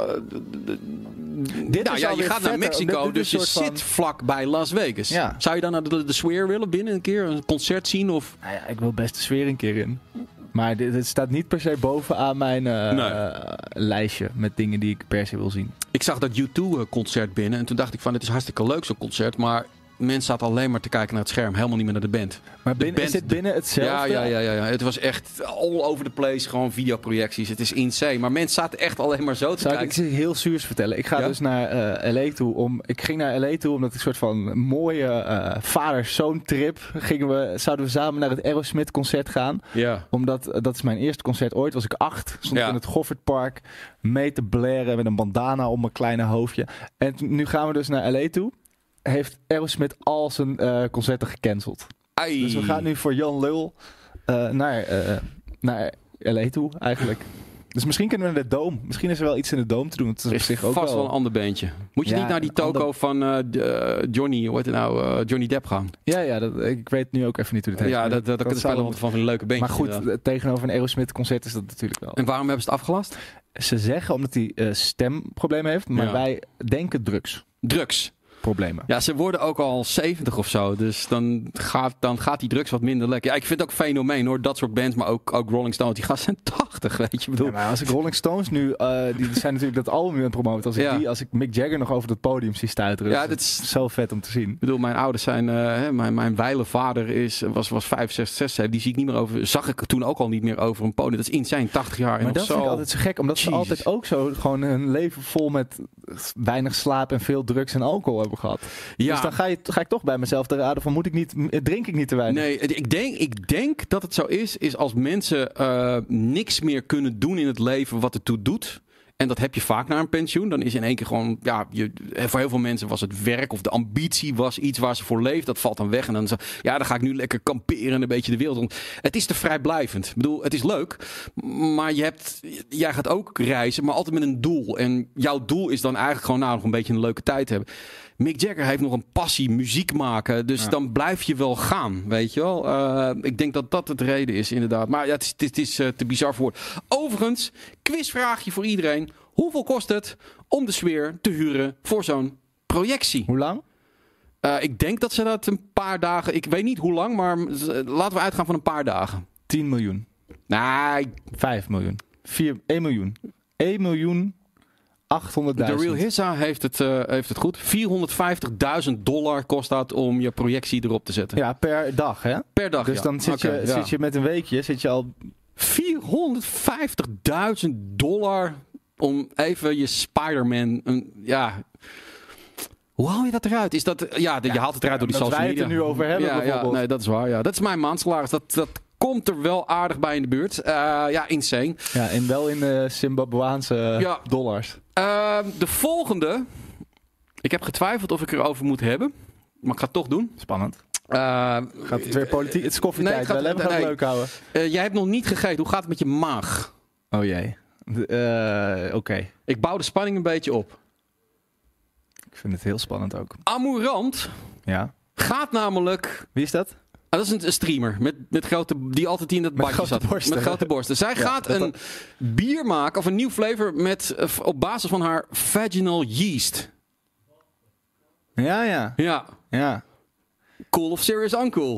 Dit nou is ja, je alweer gaat naar vetter. Mexico, Dit dus is je een soort zit vlak bij Las Vegas. Ja. Zou je dan naar de Sphere willen binnen een keer? Een concert zien? Of... Nou ja, ik wil best de sfeer een keer in. Maar dit staat niet per se bovenaan mijn lijstje met dingen die ik per se wil zien. Ik zag dat U2-concert binnen en toen dacht ik van, het is hartstikke leuk zo'n concert, maar mensen zaten alleen maar te kijken naar het scherm, helemaal niet meer naar de band. Maar is dit binnen hetzelfde? Ja. Het was echt all over the place, gewoon videoprojecties. Het is insane. Maar mensen zaten echt alleen maar zo te Zou ik kijken. iets heel zuurs vertellen? Ik ga dus naar LA toe. Ik ging naar LA toe omdat ik een soort van mooie vader-zoon trip zouden we samen naar het Aerosmith concert gaan. Ja. Omdat dat is mijn eerste concert ooit. Was ik 8. Stond ik in het Goffert Park mee te blaren met een bandana om mijn kleine hoofdje. En nu gaan we dus naar LA toe. Heeft Aerosmith al zijn concerten gecanceld. Ai. Dus we gaan nu voor Jan Lul naar LA toe eigenlijk. Dus misschien kunnen we naar de Dome. Misschien is er wel iets in de Dome te doen. Het is op zich ook vast wel een ander bandje. Moet je niet naar die toko van Johnny, hoe heet het nou, Johnny Depp gaan? Ja, ik weet nu ook even niet hoe het heet. Ja, dat kan spelen van een leuke bandje. Maar goed, tegenover een Aerosmith concert is dat natuurlijk wel. En waarom hebben ze het afgelast? Ze zeggen omdat hij stemproblemen heeft, maar wij denken drugsproblemen. Ja, ze worden ook al 70 of zo. Dus dan gaat die drugs wat minder lekker. Ja, ik vind het ook fenomeen hoor. Dat soort bands, maar ook Rolling Stones. Die gasten zijn 80, weet je. Bedoel. Ja, maar als ik Rolling Stones nu... die zijn natuurlijk dat album aan het promoten. Als ik Mick Jagger nog over dat podium zie stuiteren. Ja, dat is zo vet om te zien. Ik bedoel, mijn ouders zijn... mijn wijle vader was 65, 66. Die zie ik niet meer over... Zag ik toen ook al niet meer over een podium. Dat is insane, 80 jaar. Maar dat vind ik altijd zo gek. Omdat ze altijd ook zo gewoon een leven vol met weinig slaap en veel drugs en alcohol hebben gehad. Ja. Dus dan ga ik toch bij mezelf te raden van drink ik niet te weinig? Nee, ik denk dat het zo is als mensen niks meer kunnen doen in het leven wat ertoe doet. En dat heb je vaak na een pensioen. Dan is in één keer gewoon... Ja, voor heel veel mensen was het werk of de ambitie was iets waar ze voor leeft. Dat valt dan weg. En dan ga ik nu lekker kamperen en een beetje de wereld. Het is te vrijblijvend. Ik bedoel, het is leuk. Maar jij gaat ook reizen, maar altijd met een doel. En jouw doel is dan eigenlijk gewoon nog een beetje een leuke tijd hebben. Mick Jagger heeft nog een passie, muziek maken. Dus dan blijf je wel gaan, weet je wel. Ik denk dat dat het reden is, inderdaad. Maar ja, het is te bizar voor. Overigens, quizvraagje voor iedereen. Hoeveel kost het om de Sphere te huren voor zo'n projectie? Hoe lang? Ik denk dat ze dat een paar dagen... Ik weet niet hoe lang, maar laten we uitgaan van een paar dagen. 10 miljoen. Nee. 5 miljoen. 1 miljoen. 1 miljoen... 800.000. De Real Hissa heeft het goed. $450.000 kost dat om je projectie erop te zetten. Ja, per dag, hè? Per dag, dus dan zit je met een weekje, al... $450.000 om even je Spider-Man... Hoe haal je dat eruit? Is dat, je haalt het eruit door die social media. Dat wij het er nu over hebben, bijvoorbeeld. Nee, dat is waar. Ja. Dat is mijn maandsalaris. Dat komt er wel aardig bij in de buurt. Insane. Ja, en wel in Zimbabweaanse dollars. De volgende. Ik heb getwijfeld of ik erover moet hebben. Maar ik ga het toch doen. Spannend. Gaat het weer politiek? Het is koffietijd. We gaan het leuk houden. Jij hebt nog niet gegeten. Hoe gaat het met je maag? Oh jee. Oké. Ik bouw de spanning een beetje op. Ik vind het heel spannend ook. Amourant gaat namelijk... Wie is dat? Dat is een streamer met grote, die altijd in dat badje zat. Met grote borsten. Zij gaat een bier maken, of een nieuw flavor, op basis van haar vaginal yeast. Ja. Cool of serious uncool?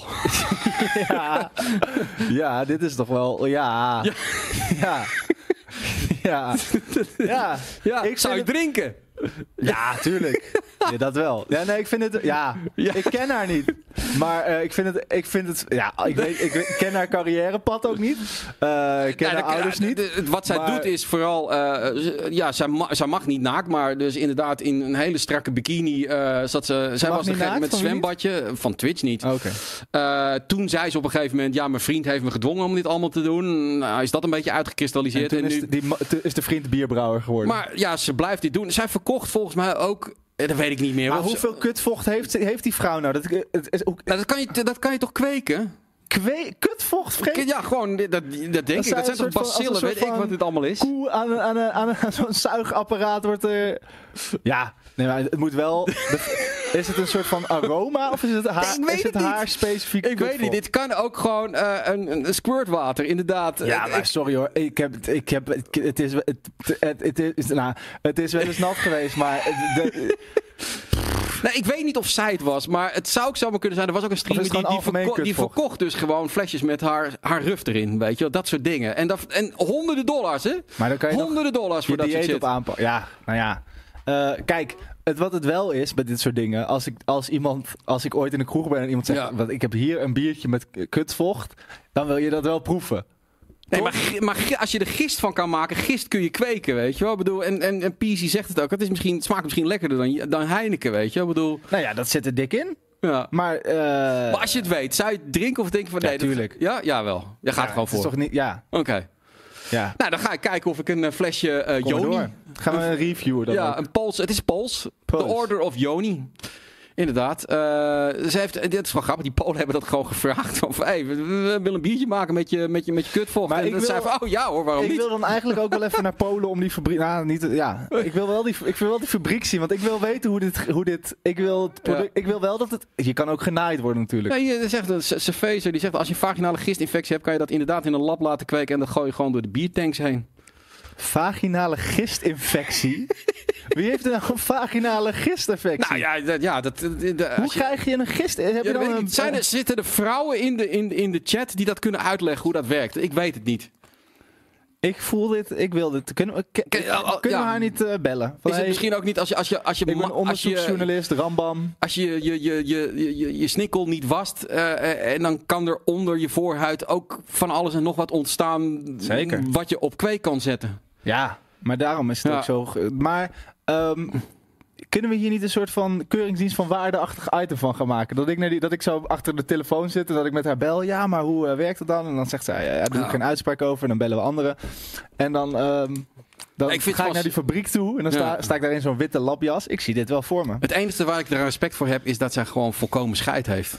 Ja, dit is toch wel... Ja. Ja. Ja. Ja, Ik zou je vind drinken? Ja, tuurlijk. Ja, dat wel. Ja, nee, ik vind het... Ja, ik ken haar niet. Maar ik vind het... Ja, ik ken haar carrièrepad ook niet. Ik ken haar ouders niet. Wat zij doet is vooral... zij mag niet naakt, maar dus inderdaad in een hele strakke bikini zat ze... Zij was met een zwembadje. Van Twitch niet. Oké. Toen zei ze op een gegeven moment... Ja, mijn vriend heeft me gedwongen om dit allemaal te doen. Nou, is dat een beetje uitgekristalliseerd. En toen is de vriend bierbrouwer geworden. Maar ja, ze blijft dit doen. Zij verkocht volgens mij ook... Dat weet ik niet meer. Maar hoeveel kutvocht heeft die vrouw nou? Dat kan je toch kweken? Kutvocht? Ja, gewoon, dat denk ik. Dat zijn toch bacillen, weet ik wat dit allemaal is. Koe aan zo'n zuigapparaat wordt er... Ja, nee, maar het moet wel... Is het een soort van aroma of is het haar specifiek? Ik weet niet. Dit kan ook gewoon een squirtwater, inderdaad. Ja, maar sorry hoor. Het is wel eens nat geweest, maar... Nee, ik weet niet of zij het was, maar het zou ook zomaar kunnen zijn. Er was ook een streamer die verkocht dus gewoon flesjes met haar ruf erin, weet je. Dat soort dingen. En honderden dollars, hè? Maar dan kan je honderden dollars voor dat soort shit. Ja, nou ja. Kijk, wat het wel is bij dit soort dingen, als ik ooit in de kroeg ben en iemand zegt, ik heb hier een biertje met kutvocht, dan wil je dat wel proeven. Nee, maar als je er gist van kan maken, gist kun je kweken, weet je wel. Ik bedoel, en Peasy zegt het ook, het smaakt misschien lekkerder dan Heineken, weet je wel. Ik bedoel, nou ja, dat zit er dik in. Ja. Maar als je het weet, zou je het drinken of denken van nee? Tuurlijk. Ja, wel. Je gaat er gewoon voor. Is toch niet, ja. Oké. Ja. Nou, dan ga ik kijken of ik een flesje Joni... Gaan we een reviewen dan ook. Een Pools. Het is Pools. The Order of Joni. Inderdaad. Ze heeft, dit is wel grappig. Die Polen hebben dat gewoon gevraagd. Van, hey, we willen een biertje maken met je kutvocht. Maar en dat zei van, ja hoor, waarom niet? Ik wil dan eigenlijk ook wel even naar Polen om die fabriek... Nou, niet... Ja. Ik wil wel die fabriek zien. Want ik wil weten hoe dit... Ik wil wel dat het... Je kan ook genaaid worden natuurlijk. Ja, hier zegt een cervezer. Die zegt, als je een vaginale gistinfectie hebt, kan je dat inderdaad in een lab laten kweken. En dat gooi je gewoon door de biertanks heen. Vaginale gistinfectie? Wie heeft er nou een vaginale gistinfectie? Nou ja, hoe krijg je een gist? Zitten er vrouwen in de chat die dat kunnen uitleggen hoe dat werkt? Ik weet het niet. Ik voel dit, ik wil dit. Kunnen we haar niet bellen? Is het misschien ook niet als je ik ben onderzoeksjournalist, Rambam. Als je snikkel niet wast en dan kan er onder je voorhuid ook van alles en nog wat ontstaan. Zeker. Wat je op kweek kan zetten. Ja, maar daarom is het ook zo. Maar kunnen we hier niet een soort van keuringsdienst van waardeachtig item van gaan maken? Dat ik zo achter de telefoon zit en dat ik met haar bel. Ja, maar hoe werkt het dan? En dan zegt zij, daar doe ik geen uitspraak over. En dan bellen we anderen. En dan ga ik naar die fabriek toe. En dan sta ik daar in zo'n witte labjas. Ik zie dit wel voor me. Het enige waar ik er respect voor heb, is dat zij gewoon volkomen scheid heeft.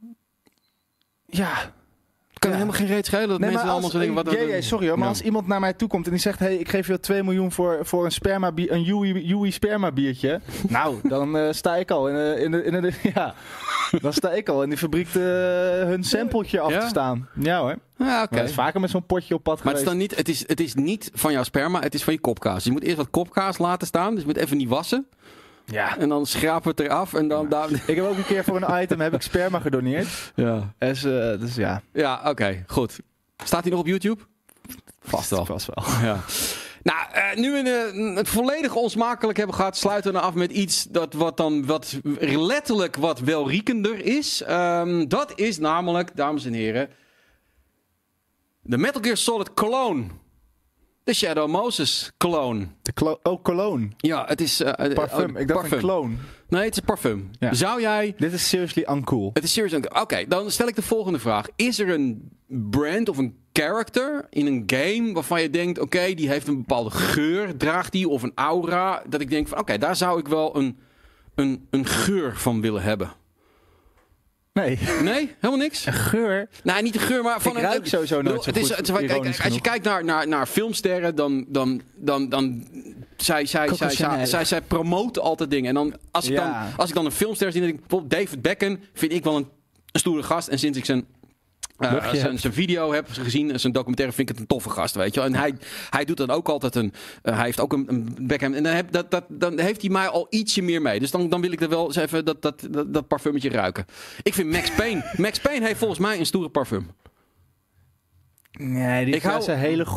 Ja. Kan helemaal geen reet schelen dat mensen allemaal zo denken. Sorry hoor, maar als iemand naar mij toe komt en die zegt, hey, ik geef je 2 miljoen voor een Yui sperma biertje. Nou, dan sta ik al dan sta ik al in die fabriek hun sampletje af te staan. Ja hoor. Ja, oké. Dat is vaker met zo'n potje op pad geweest. Maar het is niet van jouw sperma, het is van je kopkaas. Je moet eerst wat kopkaas laten staan, dus je moet even niet wassen. Ja. En dan schrapen we het eraf en dan... Ik heb ook een keer voor een item heb ik sperma gedoneerd. Ja. Dus ja. Ja, oké. Goed. Staat hij nog op YouTube? Vast wel. Ja. Nou, nu we het volledig onsmakelijk hebben gehad, sluiten we af met iets wat letterlijk wat welriekender is. Dat is namelijk, dames en heren, de Metal Gear Solid clone. De Shadow Moses clone. Cologne. Ja, het is... parfum. Ik dacht een clone. Nee, het is een parfum. Ja. Zou jij... Dit is seriously uncool. Het is seriously uncool. Oké, dan stel ik de volgende vraag. Is er een brand of een character in een game waarvan je denkt, oké, die heeft een bepaalde geur, draagt die, of een aura, dat ik denk van, oké, daar zou ik wel een geur van willen hebben. Nee. Nee? Helemaal niks? Een geur? Nou, niet de geur, maar van ik ruik sowieso nooit zo goed. Als je kijkt naar filmsterren, dan zij promoten altijd dingen. En dan als ik dan een filmster zie, dan denk ik, bijvoorbeeld David Beckham vind ik wel een stoere gast. En sinds ik zijn video heb gezien, zijn documentaire, vind ik het een toffe gast, weet je wel. En hij doet dan ook altijd hij heeft ook een Beckham. En dan heeft hij mij al ietsje meer mee. Dus dan wil ik er wel eens even dat parfumetje ruiken. Ik vind Max Payne. Max Payne heeft volgens mij een stoere parfum. Nee, die heeft een hele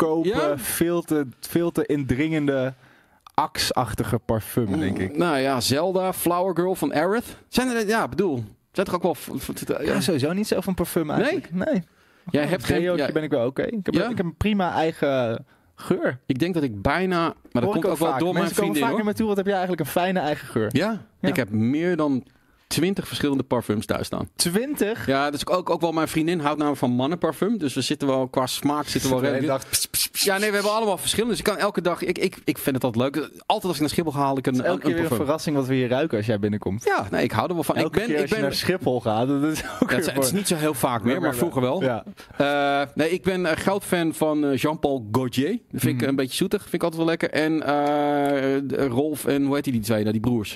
goedkope, Ja? veel te indringende, axachtige parfum, denk ik. Nou ja, Zelda, Flower Girl van Aerith. Zijn toch ook wel... Ja, sowieso niet zo van parfum eigenlijk. Nee. Jij hebt geen... Deootje ja, ben ik wel oké. Ik heb een prima eigen geur. ik denk dat ik bijna... Maar dat Hoor komt ik ook wel vaak. door mijn Mensen komen vriendin, vaak hoor. naar me toe, wat heb jij eigenlijk een fijne eigen geur? Ja? Ja. Ik heb meer dan 20 verschillende parfums thuis staan. 20? Ja, dus ook wel mijn vriendin houdt namelijk van mannenparfum. Dus we zitten wel, qua smaak zitten we wel Ik redelijk... dacht, Ja, nee, we hebben allemaal verschillende. Dus ik kan elke dag... Ik vind het altijd leuk. Altijd als ik naar Schiphol ga, haal ik een elke keer weer een parfum. verrassing wat we hier ruiken als jij binnenkomt. Ja, nee, ik hou er wel van. Elke keer als je naar Schiphol gaat, dat is ook Ja, weer het is niet zo heel vaak meer, maar vroeger wel. Ja. Nee, ik ben groot fan van Jean-Paul Gaultier. Dat vind ik een beetje zoetig. Vind ik altijd wel lekker. En Rolf en hoe heet die twee? Nou, die broers.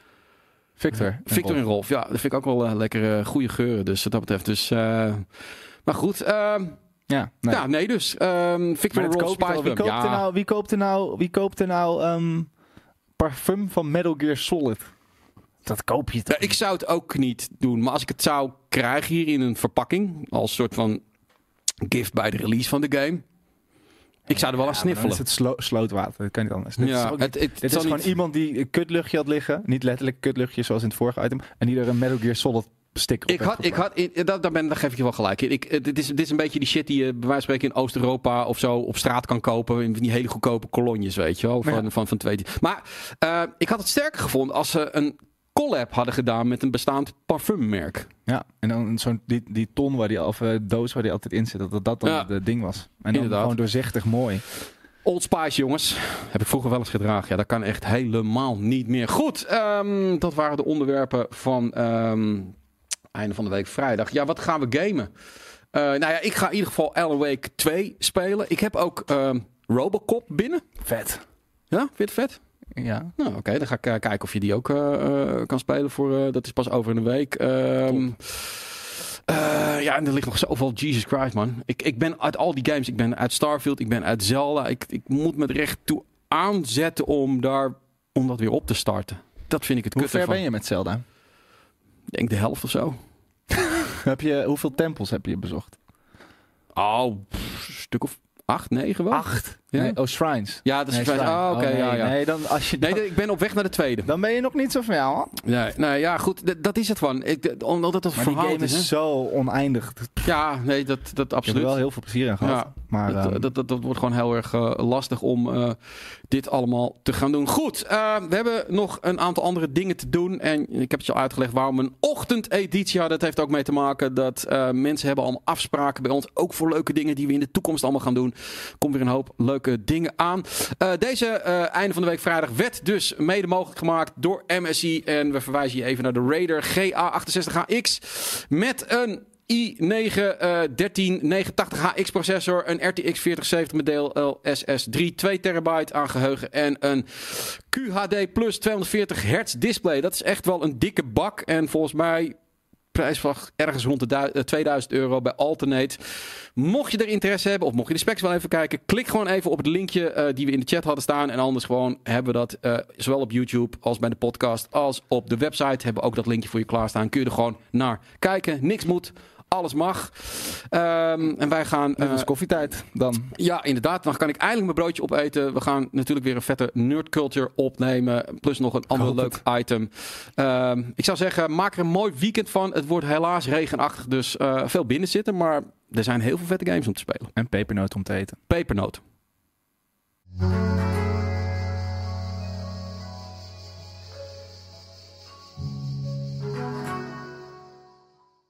Victor en Rolf. Ja, dat vind ik ook wel lekkere, goede geuren. Dus wat dat betreft. Dus, maar goed. Ja, nee. Ja, nee dus. Victor en Maar dat Rolf koop je Spice wel. Bum. Wie koopt er nou parfum van Metal Gear Solid? Dat koop je toch? Ja, ik zou het ook niet doen. Maar als ik het zou krijgen hier in een verpakking. Als soort van gift bij de release van de game. Ik zou er wel aan sniffelen. Dan is het slootwater. Dat kan niet anders. Ja, Dit is gewoon iemand die een kutluchtje had liggen. Niet letterlijk kutluchtje zoals in het vorige item. En die er een Metal Gear Solid sticker op Daar geef ik je wel gelijk in. Dit is een beetje die shit die je bij wijze van spreken in Oost-Europa of zo op straat kan kopen. In die hele goedkope kolonjes, weet je wel. Van 2. Maar ik had het sterker gevonden als ze een collab hadden gedaan met een bestaand parfummerk. Ja, en dan die ton of doos waar die altijd in zit, dat dan het ding was. En dan Inderdaad. gewoon doorzichtig mooi. Old Spice, jongens. Heb ik vroeger wel eens gedragen. Ja, dat kan echt helemaal niet meer. Goed, dat waren de onderwerpen van einde van de week vrijdag. Ja, wat gaan we gamen? Nou ja, ik ga in ieder geval Alan Wake 2 spelen. Ik heb ook Robocop binnen. Vet. Ja, vind je het vet? Ja. Nou, oké. Dan ga ik kijken of je die ook kan spelen. Dat is pas over een week. Ja, en er ligt nog zoveel. Jesus Christ, man. Ik ben uit al die games. Ik ben uit Starfield. Ik ben uit Zelda. Ik moet me er echt toe aanzetten om dat weer op te starten. Dat vind ik het Hoe kutte ver van. ben je met Zelda? Ik denk de helft of zo. Hoeveel tempels heb je bezocht? Oh, een stuk of 8, 9 wel. 8? Ja. Nee, shrines. Ja, dat is shrine. Oh, oké. nee, ja. Nee, dan, als je Nee, ik ben op weg naar de tweede. dan ben je nog niet zo van jou. Nee, ja, goed. Dat is het van. Omdat het een Maar die verhaal game is. is Hè? zo oneindig. Ja, nee, dat Ik heb er absoluut. wel heel veel plezier aan gehad. Ja, Maar dat wordt gewoon heel erg lastig om dit allemaal te gaan doen. Goed, we hebben nog een aantal andere dingen te doen. En ik heb het je al uitgelegd waarom we een ochtendeditie hadden. Dat heeft ook mee te maken dat mensen hebben allemaal afspraken bij ons. Ook voor leuke dingen die we in de toekomst allemaal gaan doen. Komt weer een hoop leuke dingen aan. Deze einde van de week vrijdag werd dus mede mogelijk gemaakt door MSI. En we verwijzen je even naar de Raider GA68HX. Met een i9-13980HX processor, een RTX 4070 met DLSS 3, 2 terabyte aan geheugen en een QHD plus 240 hertz display. Dat is echt wel een dikke bak en volgens mij prijs van ergens rond de €2000 bij Alternate. Mocht je er interesse hebben of mocht je de specs wel even kijken, klik gewoon even op het linkje die we in de chat hadden staan. En anders gewoon hebben we dat zowel op YouTube als bij de podcast als op de website hebben we ook dat linkje voor je klaarstaan. Kun je er gewoon naar kijken. Niks moet. Alles mag. En wij gaan... dit is koffietijd dan. Ja, inderdaad. Dan kan ik eindelijk mijn broodje opeten. We gaan natuurlijk weer een vette nerd culture opnemen. Plus nog een ander leuk item. Ik zou zeggen, maak er een mooi weekend van. Het wordt helaas regenachtig, dus veel binnen zitten. Maar er zijn heel veel vette games om te spelen. En pepernoot om te eten. Pepernoot.